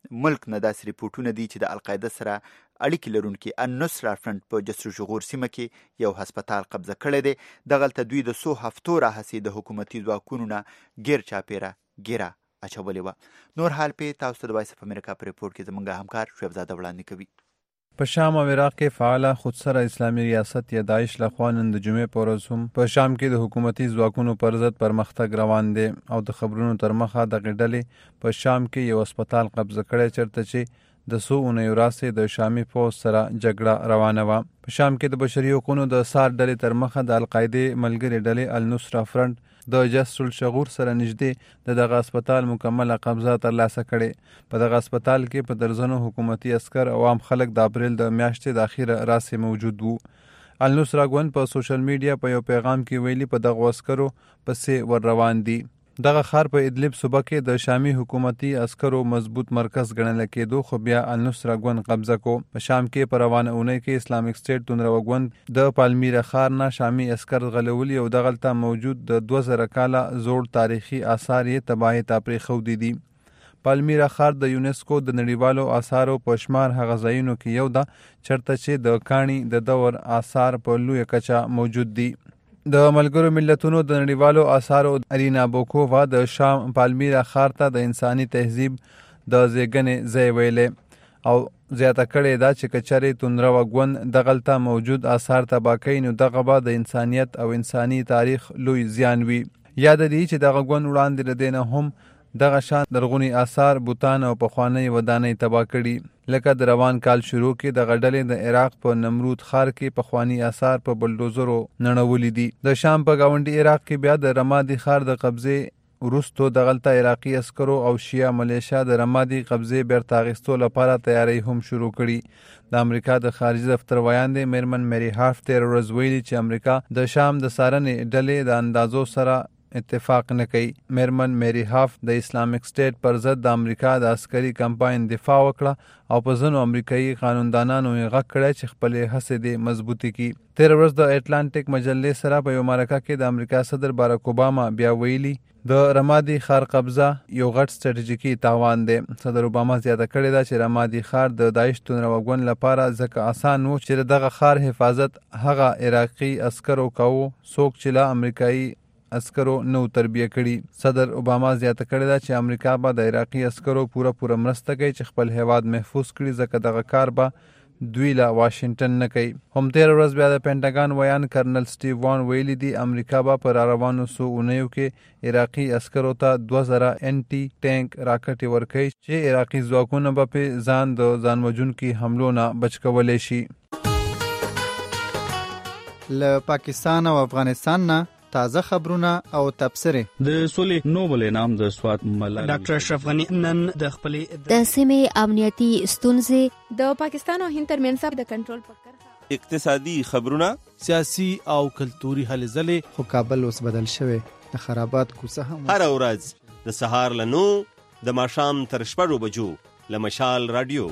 [SPEAKER 3] ملک نه داسې ریپورټونه دي چې د القاعده سره اړیکې لرونکي النصره فرنټ په جسر شغور سیمه کې یو هسپتال قبضه کړی دی. دغلته دوی د څو هفتو راهیسې د حکومتي ځواکونو نه ګیر چاپیره ګیره اچولې وه. نور حال په تاسو ته د وایس اف امریکا په ریپورټ کې زموږ همکار شعیب زاده وړاندې کوي.
[SPEAKER 8] په شام او عراق کې فعاله خودسره اسلامي ریاست یا داعش لخوا نن د جمعې په ورځ هم په شام کې د حکومتي ځواکونو پر ضد پرمختګ روان دی او د خبرونو تر مخه دغې ډلې په شام کې یو هسپتال قبضه کړی چېرته چې د څو اونیو راهیسې د شامي پوځ سره جګړه روانه وه. په شام کې د بشري حقوقو د سار ډلې تر مخه د القاعدې ملګرې ډلې النصره فرنټ د جسر الشغور سره نږدې دغه هسپتال مکمله قبضه ترلاسه کړې. په دغه هسپتال کې په درځنو حکومتي عسکر او عام خلک د اپریل د میاشتې د اخیره راسې موجود وو. النصره ګوند په سوشل میډیا په یو پیغام کې ویلي په دغه عسکرو پسې ور روان دي. دغه ښار په ادلب صوبه کې د شامي حکومتي عسکرو مضبوط مرکز ګڼل کېدو خو بیا النصره ګوند قبضه کو. په شام کې په روانه اونۍ کې اسلامک سټیټ توندرو ګوند د پالمیرا ښار نه شامي عسکر غلولي او دغلته موجود د 2000 کاله زوړ تاریخي آثار یې تباهي ته پرېښودي دي. پالمیرا ښار د یونسکو د نړیوالو آثارو په شمار هغه ځایونو کې یو ده چېرته چې د کاڼي د دور آثار په لویه کچه موجود دي. د ملګرو ملتونو د نړیوالو آثارو ارینا بوکووا د شام پالمیرا ښار ته د انساني تهذیب د زیږنې ځای ویلې او زیاته کړې ده چې که چېرې توندرو ګوند دغلته موجود آثار تباه کوي نو دغه به د انسانیت او انساني تاریخ لوی زیان وي. یاد دی چې دغه ګوند وړاندې له دې نه هم دغه شان لرغوني آثار بوتان او پخوانۍ ودانۍ تباه کړي. لکه د روان کال شروع کې دغه ډلې د عراق په نمرود ښار کې پخواني آثار په بلډوزرو نړولي دي. د شام په ګاونډي عراق کې بیا د رمادي ښار د قبضې وروستو دغلته عراقي عسکرو او شیعه ملیشیا د رمادي قبضې بیرته اخیستو لپاره تیاری هم شروع کړي. د امریکا د خارجي دفتر ویاندې میرمن میری هارف تېره ورځ ویلي چې امریکا د شام د څارنې ډلې د اندازو سره اتفاق نه کوي. میرمن میری هاف د اسلامک سټیټ پر ضد د امریکا د عسکري کمپاین دفاع وکړه او په ځینو امریکایي قانوندانانو یې غږ کړی چې خپلې هڅې دې مضبوطې کړي. تېره ورځ د اټلانټیک مجلې سره په یو مرکه کې د امریکا صدر باراک اوباما بیا ویلي د رمادي ښار قبضه یو غټ سټریټیژیکي تاوان دی. صدر اوباما زیاته کړې ده چې رمادي ښار د داعش توندرو ګوند لپاره ځکه آسان و چې دغه ښار حفاظت هغه عراقي عسکرو کوو څوک چې له امریکایي عسکرو نو تربیه کړي. صدر اوباما زیاته کړې ده چې امریکا به د عراقي عسکرو پوره مرسته کوي چې خپل هیواد محفوظ کړي ځکه دغه کار به دوی له واشنگټن نه کوي. هم تېره ورځ بیا د پینټاګان ویان کرنل سټیو وان ویلي دي امریکا به په راروانو څو اونیو کې عراقي عسکرو ته 2000 انټي ټینک راکټې ورکوي چې عراقي ځواکونه به په ځان د ځان وژونکي حملو نه بچ کولی شي.
[SPEAKER 9] له پاکستان او افغانستان نه تازه خبرونه او تبصرې. د سولې نوبل انعام د سوات ملالۍ ډاکټر اشرف غنی نن د خپلې
[SPEAKER 23] د سیمې امنیتي ستونزې
[SPEAKER 24] د پاکستان او هند ترمنځ د کنټرول په کرښه
[SPEAKER 25] اقتصادي خبرونه
[SPEAKER 9] سیاسي او کلتوري هلې ځلې. خو کابل اوس بدل شوی د خرابات کوڅه هم
[SPEAKER 25] هر ورځ د سهار له 9 د ماښام تر 6 بجو له مشال رادیو.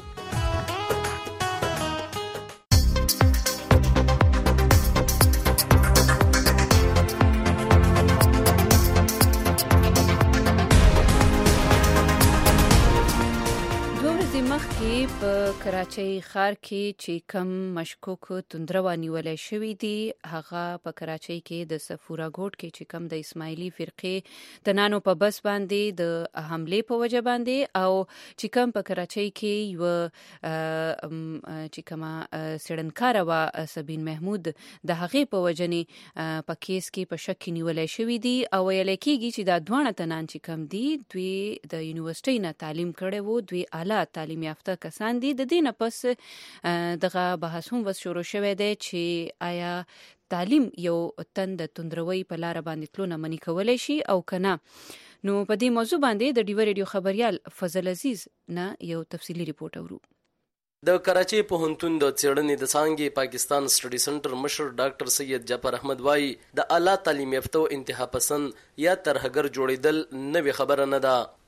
[SPEAKER 2] کراچۍ ښار کې چې کم مشکوک توندرو نیولای شوي دي هغه په کراچۍ کې د صفورا ګوټ کې چې کم د اسماعیلي فرقې د نانو په بس باندې د حملې په وجه باندې او چې کم په کراچۍ کې یو چې کما سړنکاره وا سبین محمود د هغې په وجنې په کیس کې په شک نیولای شوي دي او ویل کېږي چې دا دوه تنان چې کم دي دوی د یونیورسيټي نه تعلیم کړي وو دوی اعلی تعلیم یافته کسان دي. د دې نه پس دغه بحث هم وس شروع شوی دی چې آیا تعلیم یو تند توندروي په لار باندې تلو نه منی کولای شي او کنه. نو په دې موضوع باندې د ډیو ریډیو خبريال فضل عزیز نه یو تفصیلی ریپورت اورو.
[SPEAKER 26] د کراچۍ پوهنتون د څېړنې د څانګې پاکستان سټډي سنټر مشر ډاکټر سید جعفر احمد وایي د اعلی تعلیم یافته انتها پسند یا ترهګر جوړېدل نوې خبره نه ده.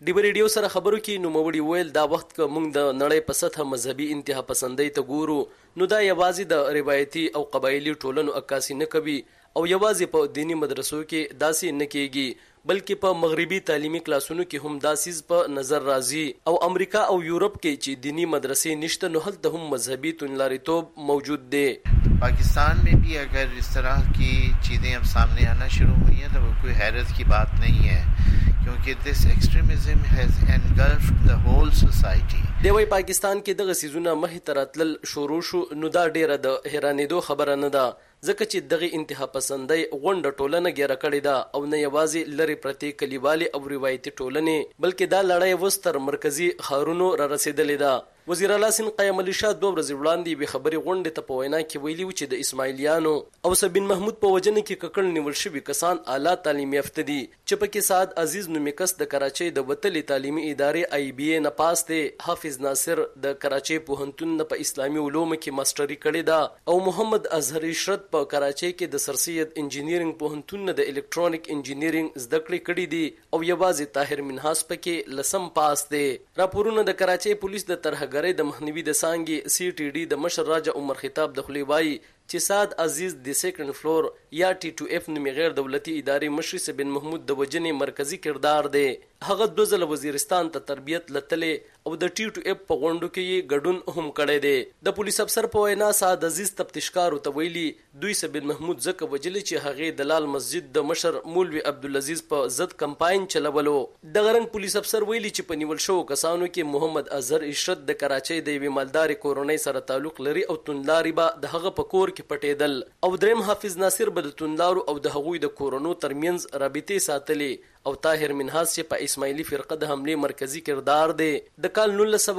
[SPEAKER 26] ډیبر ریډیو سره خبرو کې نوموړي ویل دا وخت که موږ د نړۍ په سطح مذهبي انتها پسندۍ ته ګورو نو دا یوازې د روایتي او قبایلي ټولنو عکاسي نه کوي او یوازې په دینی مدرسو کې داسې نه کېږي بلکې په مغربي تعلیمي کلاسونو کې هم دا سیز په نظر راځي او امریکا او یورپ کې چې دینی مدرسې نشته نو هلته هم مذهبي توندلاریتوب موجود دی.
[SPEAKER 10] पाकिस्तान में भी अगर इस तरह की चीज़ें अब सामने आना शुरू हुई हैं तो वो कोई हैरत की बात नहीं है क्योंकि this extremism has engulfed the whole society.
[SPEAKER 26] دی وای پاکستان کې دغه سیزونه مخې ته راتلل شروع شو نو دا ډیره د حیرانېدو خبره نه ده ځکه چې دغه انتها پسندۍ غونډه ټولنه ګیره کړې ده او نه یوازې لرې پرتې کلیوالې او روایتي ټولنې بلکې دا لړۍ اوس تر مرکزي ښارونو را رسېدلې ده. وزیر اعلی سیند قیم علي شاه 2 ورځې وړاندې یوې خبرې غونډې ته په وینا کې ویلي و چې د اسماعیلیانو او سبین محمود په وجنه کې ککړ نیول شوي کسان اعلی تعلیم یافته دي چې پکې سعد عزیز نومې کس د کراچۍ د وتلې تعلیمي ادارې IBA نه پاس دی، حافظ ناصر د کراچۍ پوهنتون نه په اسلامي علومو کې ماسټري کړې ده او محمد اظهر عشرت په کراچۍ کې د سر سید انجینیرینګ پوهنتون نه د الکترونیک انجینیرینګ زده کړې کړې دي او یوازې طاهر منحاس پکې لسم پاس دی. راپورونه د کراچۍ پولیس د ترهګرۍ د مخنیوي د څانګې CTD د مشر راجا عمر خطاب د خولې وایي چې سعد عزیز د سیکنډ فلور یا T2F نومي غیر دولتي ادارې مشر سبین محمود د وجنې مرکزی کردار دی. هغه 2 ځله وزیرستان ته تربیت لتلې او د T2F په غونډو کې ګډون هم کړی دی. د پولیس افسر په وینا سعد عزیز تفتیشکار ته ویلي دوی سبین محمود ځکه وجلې چې هغه د لال مسجد د مشر مولوي عبدالعزیز په ضد کمپاین چلولو. د غرنګ پولیس افسر ویلي چې په نیول شو کسانو کې محمد اظهر عشرت د کراچۍ د یوې مالداري کورنۍ سره تعلق لري او توندلاري به د هغه په کور کې پټېدل او دریم حافظ ناصر به د توندلارو او د هغوی د کورونو ترمنځ رابطې ساتلې او طاهر منحاس چې په اسماعیلي فرقه د حمله مرکزی کردار دی. د کال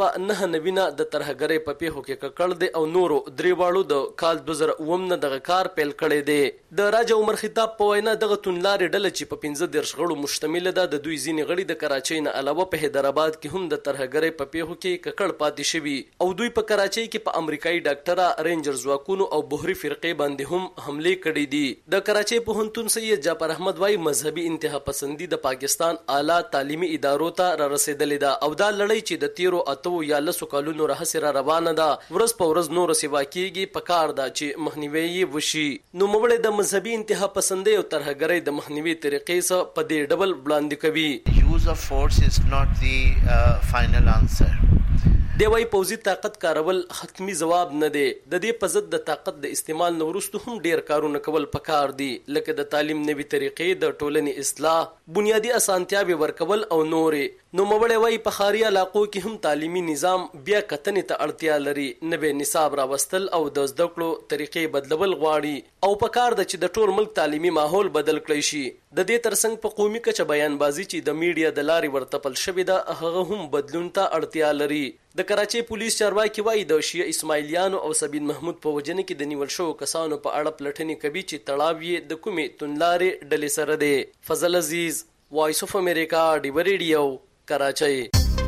[SPEAKER 26] 1999 د ترهګرۍ په پیښو کې ککړ دی او نورو دریواړو د کال 2009 نه دغه کار پیل کړی دی. د راجا عمر خطاب په وینا دغه توندلارې ډله چې په 15 غړو مشتمل ده د دوی ځینې غړي د کراچۍ نه علاوه په حیدرآباد کې هم د ترهګرۍ په پیښو کې ککړ پاتې شوي او دوی په کراچۍ کې په امریکایي ډاکټره رینجر ځواکونو او بحري فرقې باندې هم حمله کړې دي. د کراچۍ پوهنتون سید جعفر احمد وایي مذهبي انتها پسندي د پاکستان اعلی تعلیمي ادارو ته را رسیدلې ده او دا لړۍ چې د 13 یا 10 کالونو راهیسې را روانه ده ورځ په ورځ نور سیوا کېږي پکار ده چې مخنیوي یې وشي. نو موږ د مذهبي انتها پسندۍ او ترهګرۍ د مخنیوي طریقې څخه په دې ډول وړاندې کوي.
[SPEAKER 10] Use of force is not the final answer.
[SPEAKER 26] دی وای پوزي طاقت کارول حتمی جواب نه دی. د دې په ضد د طاقت د استعمال نه وروسته هم ډیر کارونه کول پکار دي لکه د تعلیم نوي طریقې د ټولنې اصلاح بنیادی اسانتیاوې ورکول او نورې. نو موږ وای په ښاري علاقو کې هم تعلیمي نظام بیا کتنې ته اړتیا لري نوې نصاب راوستل او د زده کړو طریقې بدلول غواړي او پکار ده چې د ټول ملک تعلیمي ماحول بدل کړی شي. د دې ترڅنګ په قومي کچه بیانبازي چې د میډیا د لارې ورتپل شوې ده هغه هم بدلون ته اړتیا لري. د کراچۍ پولیس چارواکي وایي د شیعه اسماعیلیانو او سبین محمود په وجنه کې د نیول شوو کسانو په اړه پلټنې کوي چې تړاو یې د کومې توندلارې ډلې سره دی. فضل عزیز، وایس اف امریکا، ډیبر ریډیو، کراچۍ.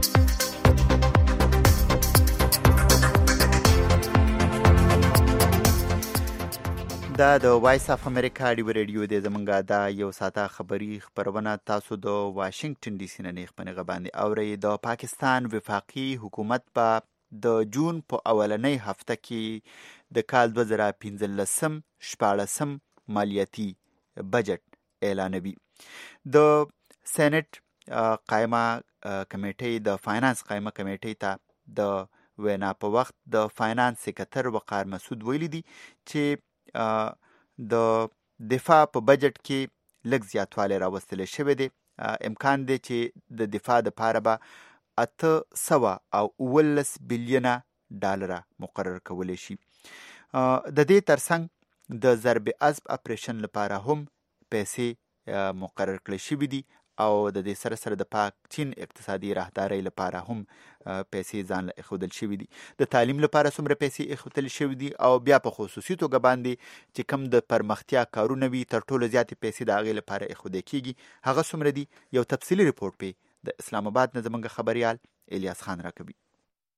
[SPEAKER 3] دا د وایس اف امریکا ډیبر ریډیو دی. زمونږ دا یو ساعته خبري خبرونه تاسو د واشنگټن ډي سي نه نیغ په نیغه باندې اورئ. د پاکستان وفاقي حکومت په د جون په اولنۍ هفته کې د کال 2015 14 مالیاتي بجټ اعلانوي. د سېنات قائمه کمیټې د فاینانس قائمه کمیټې ته د وینا په وخت د فاینانس سکرټر وقار مسعود ویلي دي چې د دفاع په بجټ کې لږ زیاتوالی راوستل شوی دی. امکان دی چې د دفاع دپاره به 819 بلیونه ډالره مقرر کولی شي. د دې ترڅنګ د ضرب عضب اپریشن لپاره هم پیسې مقرر کړل شوي دي او د دې سره سره د پاک چین اقتصادي راهدارۍ لپاره هم پیسې ځان له ایښودل شوي دي. د تعلیم لپاره څومره پیسې ایښودل شوي دي او بیا په خصوصي توګه باندې چې کوم د پرمختیا کارونه وي تر ټولو زیاتې پیسې د هغې لپاره ایښودل کېږي هغه څومره دي. یو تفصیلي ریپورټ په د اسلام آباد نه زموږ خبریال الیاس خان راکوي.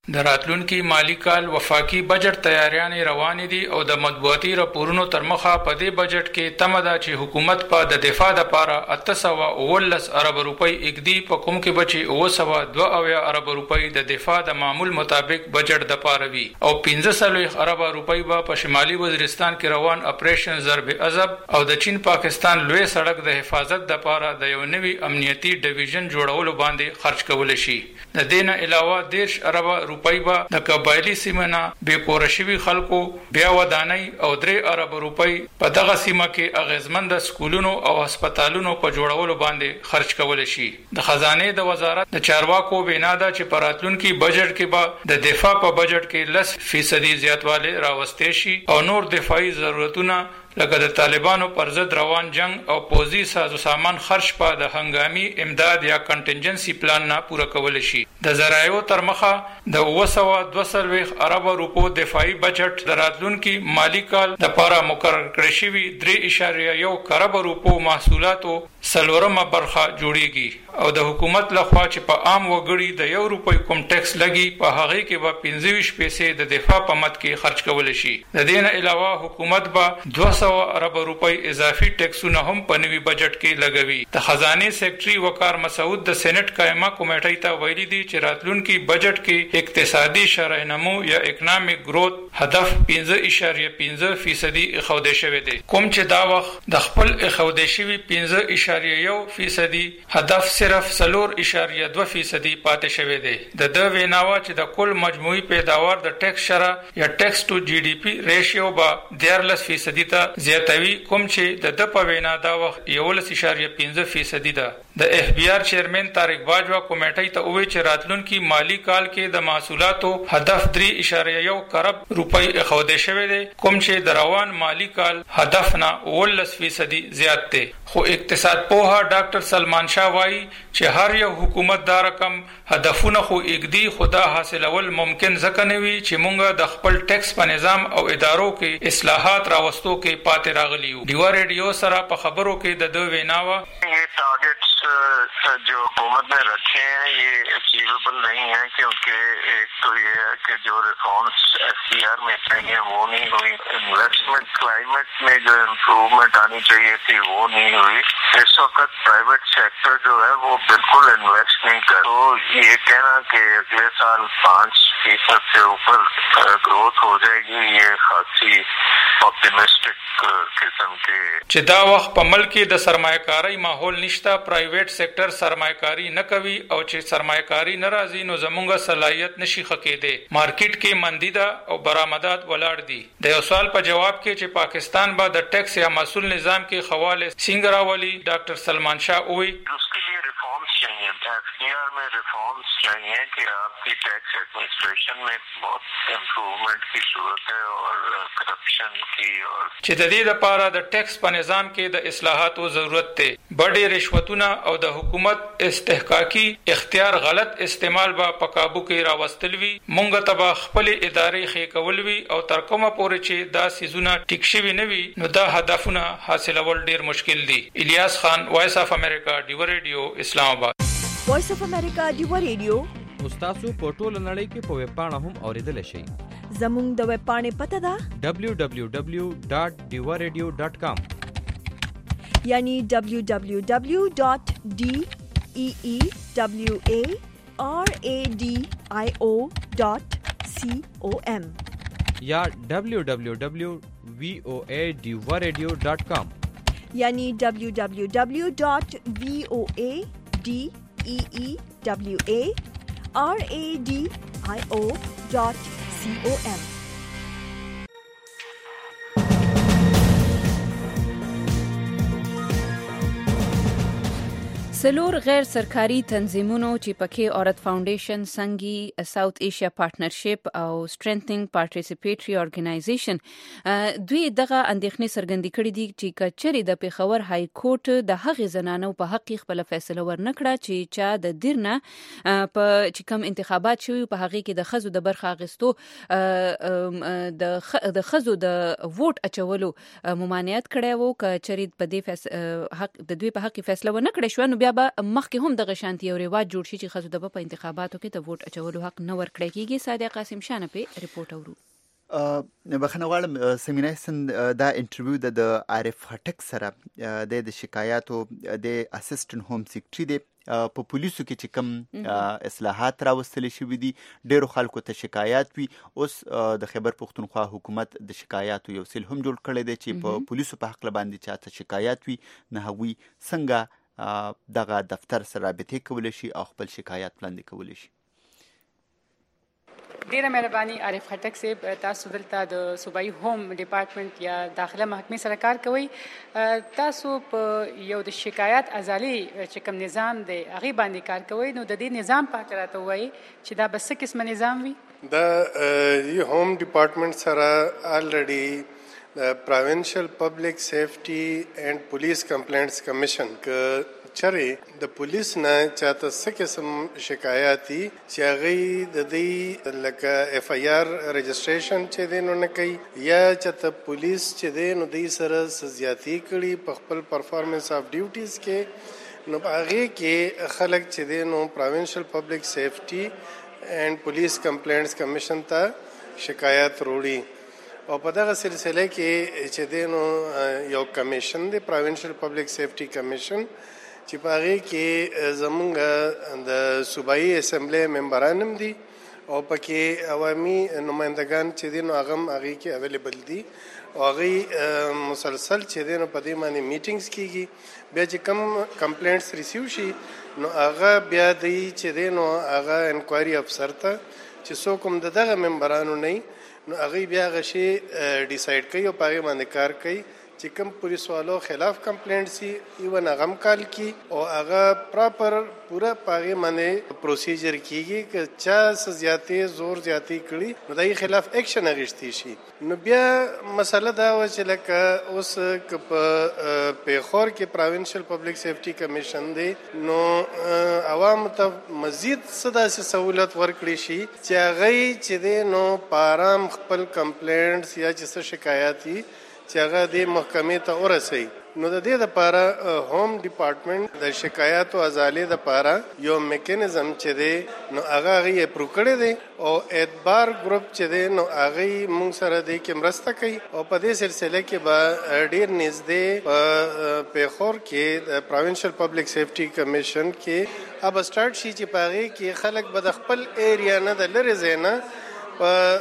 [SPEAKER 11] د راتلونکي مالی کال وفاقي بجټ تیاریانې روانې دي او د مطبوعاتي راپورونو تر مخه په دې بجټ کې تمه ده چې حکومت په د دفاع لپاره 819 ارب روپۍ اقدي په کوم کې بچي 902 ارب روپۍ د دفاع د معمول مطابق بجټ د پاره وي او 15 ارب روپۍ به په شمالي وزیرستان کې روان اپریشن ضرب عذاب او د چین پاکستان لوی سړک د حفاظت د پاره د یو نوي امنیتي ډیویژن جوړولو باندې خرج کول شي. د دې نه علاوه 10 ارب روپۍ به د قبایلی سیمه بے پور شوي خلکو بیا ودانۍ او 3 ارب روپۍ په دغه سیمه کې اغیزمند سکولونو او هسپتالونو په جوړولو باندې خرج کول شي. د خزانه د وزارت د چارواکو بنا ده چې په راتلونکي بجټ کې به د دفاع په بجټ کې 10% زیاتوالی راوستي شي او نور دفاعي ضرورتونه لکه د طالبانو پر ضد روان جنگ او پوزي سازو سامان خرج په د هنګامي امداد یا کنټینجنسي پلان نه پوره کول شي. د زراعو تر مخه د 222 ارب روپو دفاعي بجټ د راتلونکي مالی کال د لپاره مقرر کړی شوی 3.1 ارب روپو محصولاتو سلورمه برخه جوړیږي او د حکومت لخوا چې په عام وګړي د 1 روپۍ کوم ټیکس لګي په هغه کې به 25 پیسې د دفاع په مد کې خرج کول شي. د دې نه علاوه حکومت به 200 ارب روپۍ اضافي ټیکسونه هم په نوي بجټ کې لګوي. د خزانه سیکریټري وقار مسعود د سېنات قائمه کمیټې ته ویلي دي چې راتلونکي بجټ کې اقتصادي شرح نمو یا اکونومیک گروث هدف 15.5% اخوده شوی دی کوم چې دا وخت د خپل اخوده شوی 15.1% هدف صرف 4.2% پاتې شوی دی. د ویناوه چې د کل مجموعي پیداوار د ټیکس شرح یا ټیکس ټو جی ډي پی ریشیو به 14% ته زیاتوي کوم چې د په وینا دا وخت 11.5% ده. د اف بی آر چیرمن طارق باجوا کمیټې ته وویل چې راتلونکي مالی کال کې د محصولاتو هدف 3.1 ارب روپۍ اخوده شوی دی کوم چې د روان مالی کال هدف نه 19% زیات دی. خو اقتصاد پوها ډاکټر سلمان شاه وایي چې هر یو حکومت دا رقم هدفونه خو اقدي خدا حاصلول ممکن ځکه نه وي چې مونږ د خپل ټیکس په نظام او ادارو کې اصلاحات راوستو کې پاتې راغلی یو. ډیوا ریډیو سره په خبرو کې د دوه ویناوه
[SPEAKER 12] जो हुकूमत ने रखे हैं ये अचीवेबल नहीं है क्योंकि एक तो ये है कि जो रिफॉर्म्स एफसीआर में चाहिए वो नहीं हुई. इन्वेस्टमेंट क्लाइमेट में जो इम्प्रूवमेंट आनी चाहिए थी वो नहीं हुई. इस वक्त प्राइवेट सेक्टर जो है वो बिल्कुल इन्वेस्ट नहीं कर. तो ये कहना कि अगले साल 5% से ऊपर ग्रोथ हो जाएगी ये खासी ऑप्टिमिस्टिक किस्म के.
[SPEAKER 11] چې دا وخت په ملک کې د سرمایه‌کاري ماحول نشته پرایویټ سېکټر سرمایه‌کاري نه کوي او چې سرمایه‌کاري ناراضي نو زمونږه صلاحیت نشي خکېده. مارکیټ کې مندي ده او برآمدات ولاړ دي. د یو سوال په جواب کې چې پاکستان به د ټیکس یا محصول نظام کې خواله څنګه راولي ډاکټر سلمان شاه وایي
[SPEAKER 12] उसके लिए रिफॉर्म्स चाहिए. एफडीआर में रिफॉर्म्स चाहिए कि आपकी टैक्स एडमिनिस्ट्रेशन में बहुत इम्प्रूवमेंट की जरूरत है और करप्शन की और
[SPEAKER 11] چې د دې لپاره د ټیکس په نظام کې د اصلاحاتو ضرورت دی. بډې رشوتونه او د حکومت استحقاقي اختیار غلط استعمال به په کابو کې راوستل وي. مونږ ته به خپل ادارې خې کول وي او تر کومه پورې چې دا سيزونه ټیک شوي نه وي نو دا هدفونه حاصلول ډیر مشکل دي. الیاس خان وایس اف امریکا ډیو ریډیو اسلام آباد.
[SPEAKER 1] وایس اف امریکا ډیو ریډیو
[SPEAKER 13] تاسو په ټوله نړۍ کې په ویب پاڼه هم اوریدل شئ.
[SPEAKER 1] زموږ د ویب پاڼې پته ده
[SPEAKER 13] www.diwaradio.com
[SPEAKER 1] یعنی www.deewaradio.com
[SPEAKER 13] یا www.voadiwaradio.com
[SPEAKER 1] یعنی www.voadiwaradio.com.
[SPEAKER 2] سلور غیر سرکاري تنظیمونو چې پکې عورت فاونډیشن، سنگي، ساوث ایشیا پارټنرشپ او سټرنثنګ پارټیسیپیټری ارګنایزیشن دوی دغه اندېښنې څرګندې کړې دي چې کچري د پیښور های کورټ د هغې زنانو په حق خپل فیصله ورنکړه چې چا د دیرنه په چې کوم انتخابات شوي په هغې کې د خزو د برخه اخیستو د خزو د ووټ اچولو ممانعت کړی وو. کچري په دې حق د دوی په حق فیصله ونه کړې شو نو بیا به مخکې هم دغه شانتي او رواج جوړ شي چې ښځو ته په انتخاباتو کې د ووټ اچولو حق نه ورکړی کېږي. صادق قاسم شاه په ریپورت اورو.
[SPEAKER 3] بخښنه غواړم سمینا حسن، دا انټرویو د عارف خټک سره د شکایاتو د اسسټنټ هوم سیکرټري دی په پولیسو کې چې کوم اصلاحات راوستل شوي دي، ډیرو خلکو ته شکایات وي. اوس د خیبر پښتونخوا حکومت د شکایاتو یو سیل هم جوړ کړی دی چې په پولیسو په حق باندې چاته شکایات وي نه هغوی څنګه دغه دفتر سره رابطې کولی شي او خپل شکایات وړاندې کولی شي.
[SPEAKER 14] ډیره مهرباني عارف خټک صاحب، تاسو دلته د صوبایي هوم ډپارټمنټ یا داخله محکمې سره کار کوئ. تاسو په یو د شکایت ازالي چې کوم نظام دی هغې باندې کار کوئ، نو د دې نظام په هکله راته ووایئ چې دا به څه قسمه نظام وي؟
[SPEAKER 15] د هوم ډپارټمنټ سره الریډي د پروینشل پبلک سیفټي اینڈ پولیس کمپلینټس کمیشن که چرې د پولیس نه چاته څه قسم شکایات دي چې هغې د دې لکه ایف آی آر رجسټریشن چې دی نو نه کوي، یا چاته پولیس چې دی نو دوی سره څه زیاتي کړي په خپل پرفارمنس آف ډیوټیز کې، نو په هغې کې خلک چې دی نو پروینشل پبلک سیفټي اینڈ پولیس کمپلینټس کمیشن ته شکایات وروړي. او په دغه سلسله کې چې دی نو یو کمیشن دی پروینشل پبلک سیفټي کمیشن چې په هغې کې زمونږ د صوبایي اسمبلی ممبران هم دي او پکې عوامي نمایندګان چې دي نو هغه هم هغې کې اویلیبل دي او هغوی مسلسل چې دی نو په دې باندې میټینګز کېږي. بیا چې کوم کمپلینټس ریسیو شي نو هغه بیا دی چې دی نو هغه انکوایري افسر ته چې څوک هم د دغه ممبرانو نه نو هغوی بیا هغه شی ډیسایډ کوي او په هغې باندې کار کوي چې کوم پولیس والو خلاف کمپلینټ سي ایون هغه هم کال کی او هغه پراپر پورا پاغه باندې پروسیجر کیږي چې چا څه زیاتې زور زیاتی کړي نو دای خلاف اکشن اغشتي شي. نو بیا مسله دا و چې لکه اوس په پیښور کې پروینشل پبلک سیفټي کمیشن دی نو عوام ته مزید صدا سي سہولت ورکړي شي چې هغه چې دی نو پارام خپل کمپلینټس یا چې شکایاتي چې هغه د محکمې ته ورسوي. نو د دې لپاره هوم ډپارټمنټ د شکایاتو ازالې لپاره یو میکانیزم چې دی نو هغه یې اپروو کړی دی او اعتبار ګروپ چې دی نو هغه موږ سره دی کې مرسته کوي او په دې سلسله کې به ډیر نږدې په پیښور کې د پروینشل پبلک سیفټي کمیشن کې اب سٹارټ شي چې په هغې کې خلک به د خپل ایریا نه د لرې ځای نه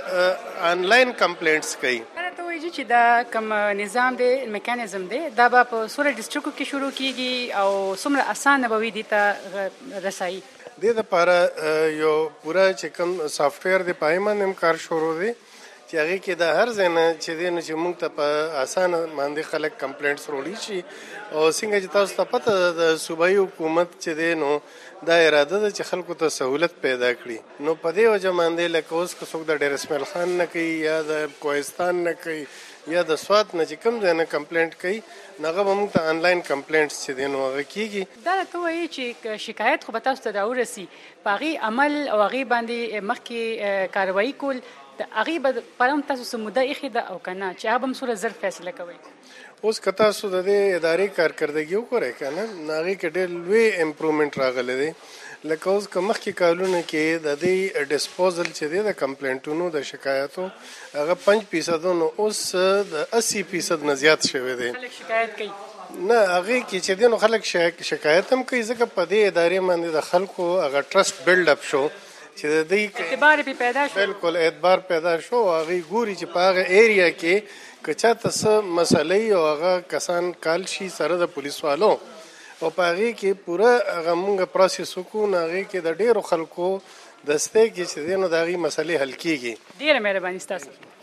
[SPEAKER 15] په آنلاین کمپلینټس کوي.
[SPEAKER 14] چې دا کوم نظام دی میکانیزم دی دا به په سوره ډسټریکټو کې شروع کیږي او څومره اسانه به وي دې ته رسایي؟
[SPEAKER 15] دې دپاره یو پوره چې کوم سافټویر دی په هغې باندې هم کار شروع دی چې هغې کې د هر ځای نه چې دی نو چې موږ ته په اسانه باندې خلک کمپلینټس وروړي شي او څنګه چې تاسو ته پته ده د صوبایي حکومت چې دی نو دا اراده ده چې خلکو ته سہولت پیدا کړي. نو په دې وجه باندې لکه اوس که څوک د ډیر اسماعیل خان نه کوي یا د کوهستان نه کوي یا د سوات نه چې کوم ځای نه کمپلینټ کوي نو هغه به موږ ته آنلاین کمپلینټس چې دی نو هغه کېږي.
[SPEAKER 14] دا راته ووایي چې شکایت خو به تاسو ته راورسي په هغې عمل او هغې باندې مخکې کاروایي کول د هغې به پرم تاسو څه موده ایښې ده او که نه چې هغه به هم څومره زر فیصله کوئ؟
[SPEAKER 15] اوس که تاسو د دې ادارې کارکردګي وګورئ که نه نو هغې کې ډېر لوی امپرومنټ راغلی دی. لکه اوس که مخکې کالونو کې د دې ډسپوزل چې دی د کمپلینټونو د شکایاتو هغه 5% نو اوس د 80% نه زیات شوی دی.
[SPEAKER 14] خلک شکایت کوي؟
[SPEAKER 15] نه هغې کې چې دی نو خلک شکایت هم کوي ځکه په دې ادارې باندې د خلکو هغه ټرسټ بلډ اپ شو چې د دې
[SPEAKER 14] اعتبار پې پیدا شو.
[SPEAKER 15] بالکل اعتبار پیدا شو او هغې ګوري چې په هغه ایریا کې که چاته څه مسئلې او هغه کسان کال شي سره د پولیس والو او په هغې کې پوره هغه مونږ پروسس وکړو نو هغې کې د ډېرو خلکو دستی کې چې دی نو د هغې مسئلې حل کېږي.
[SPEAKER 14] ډېره مهرباني ستاسو.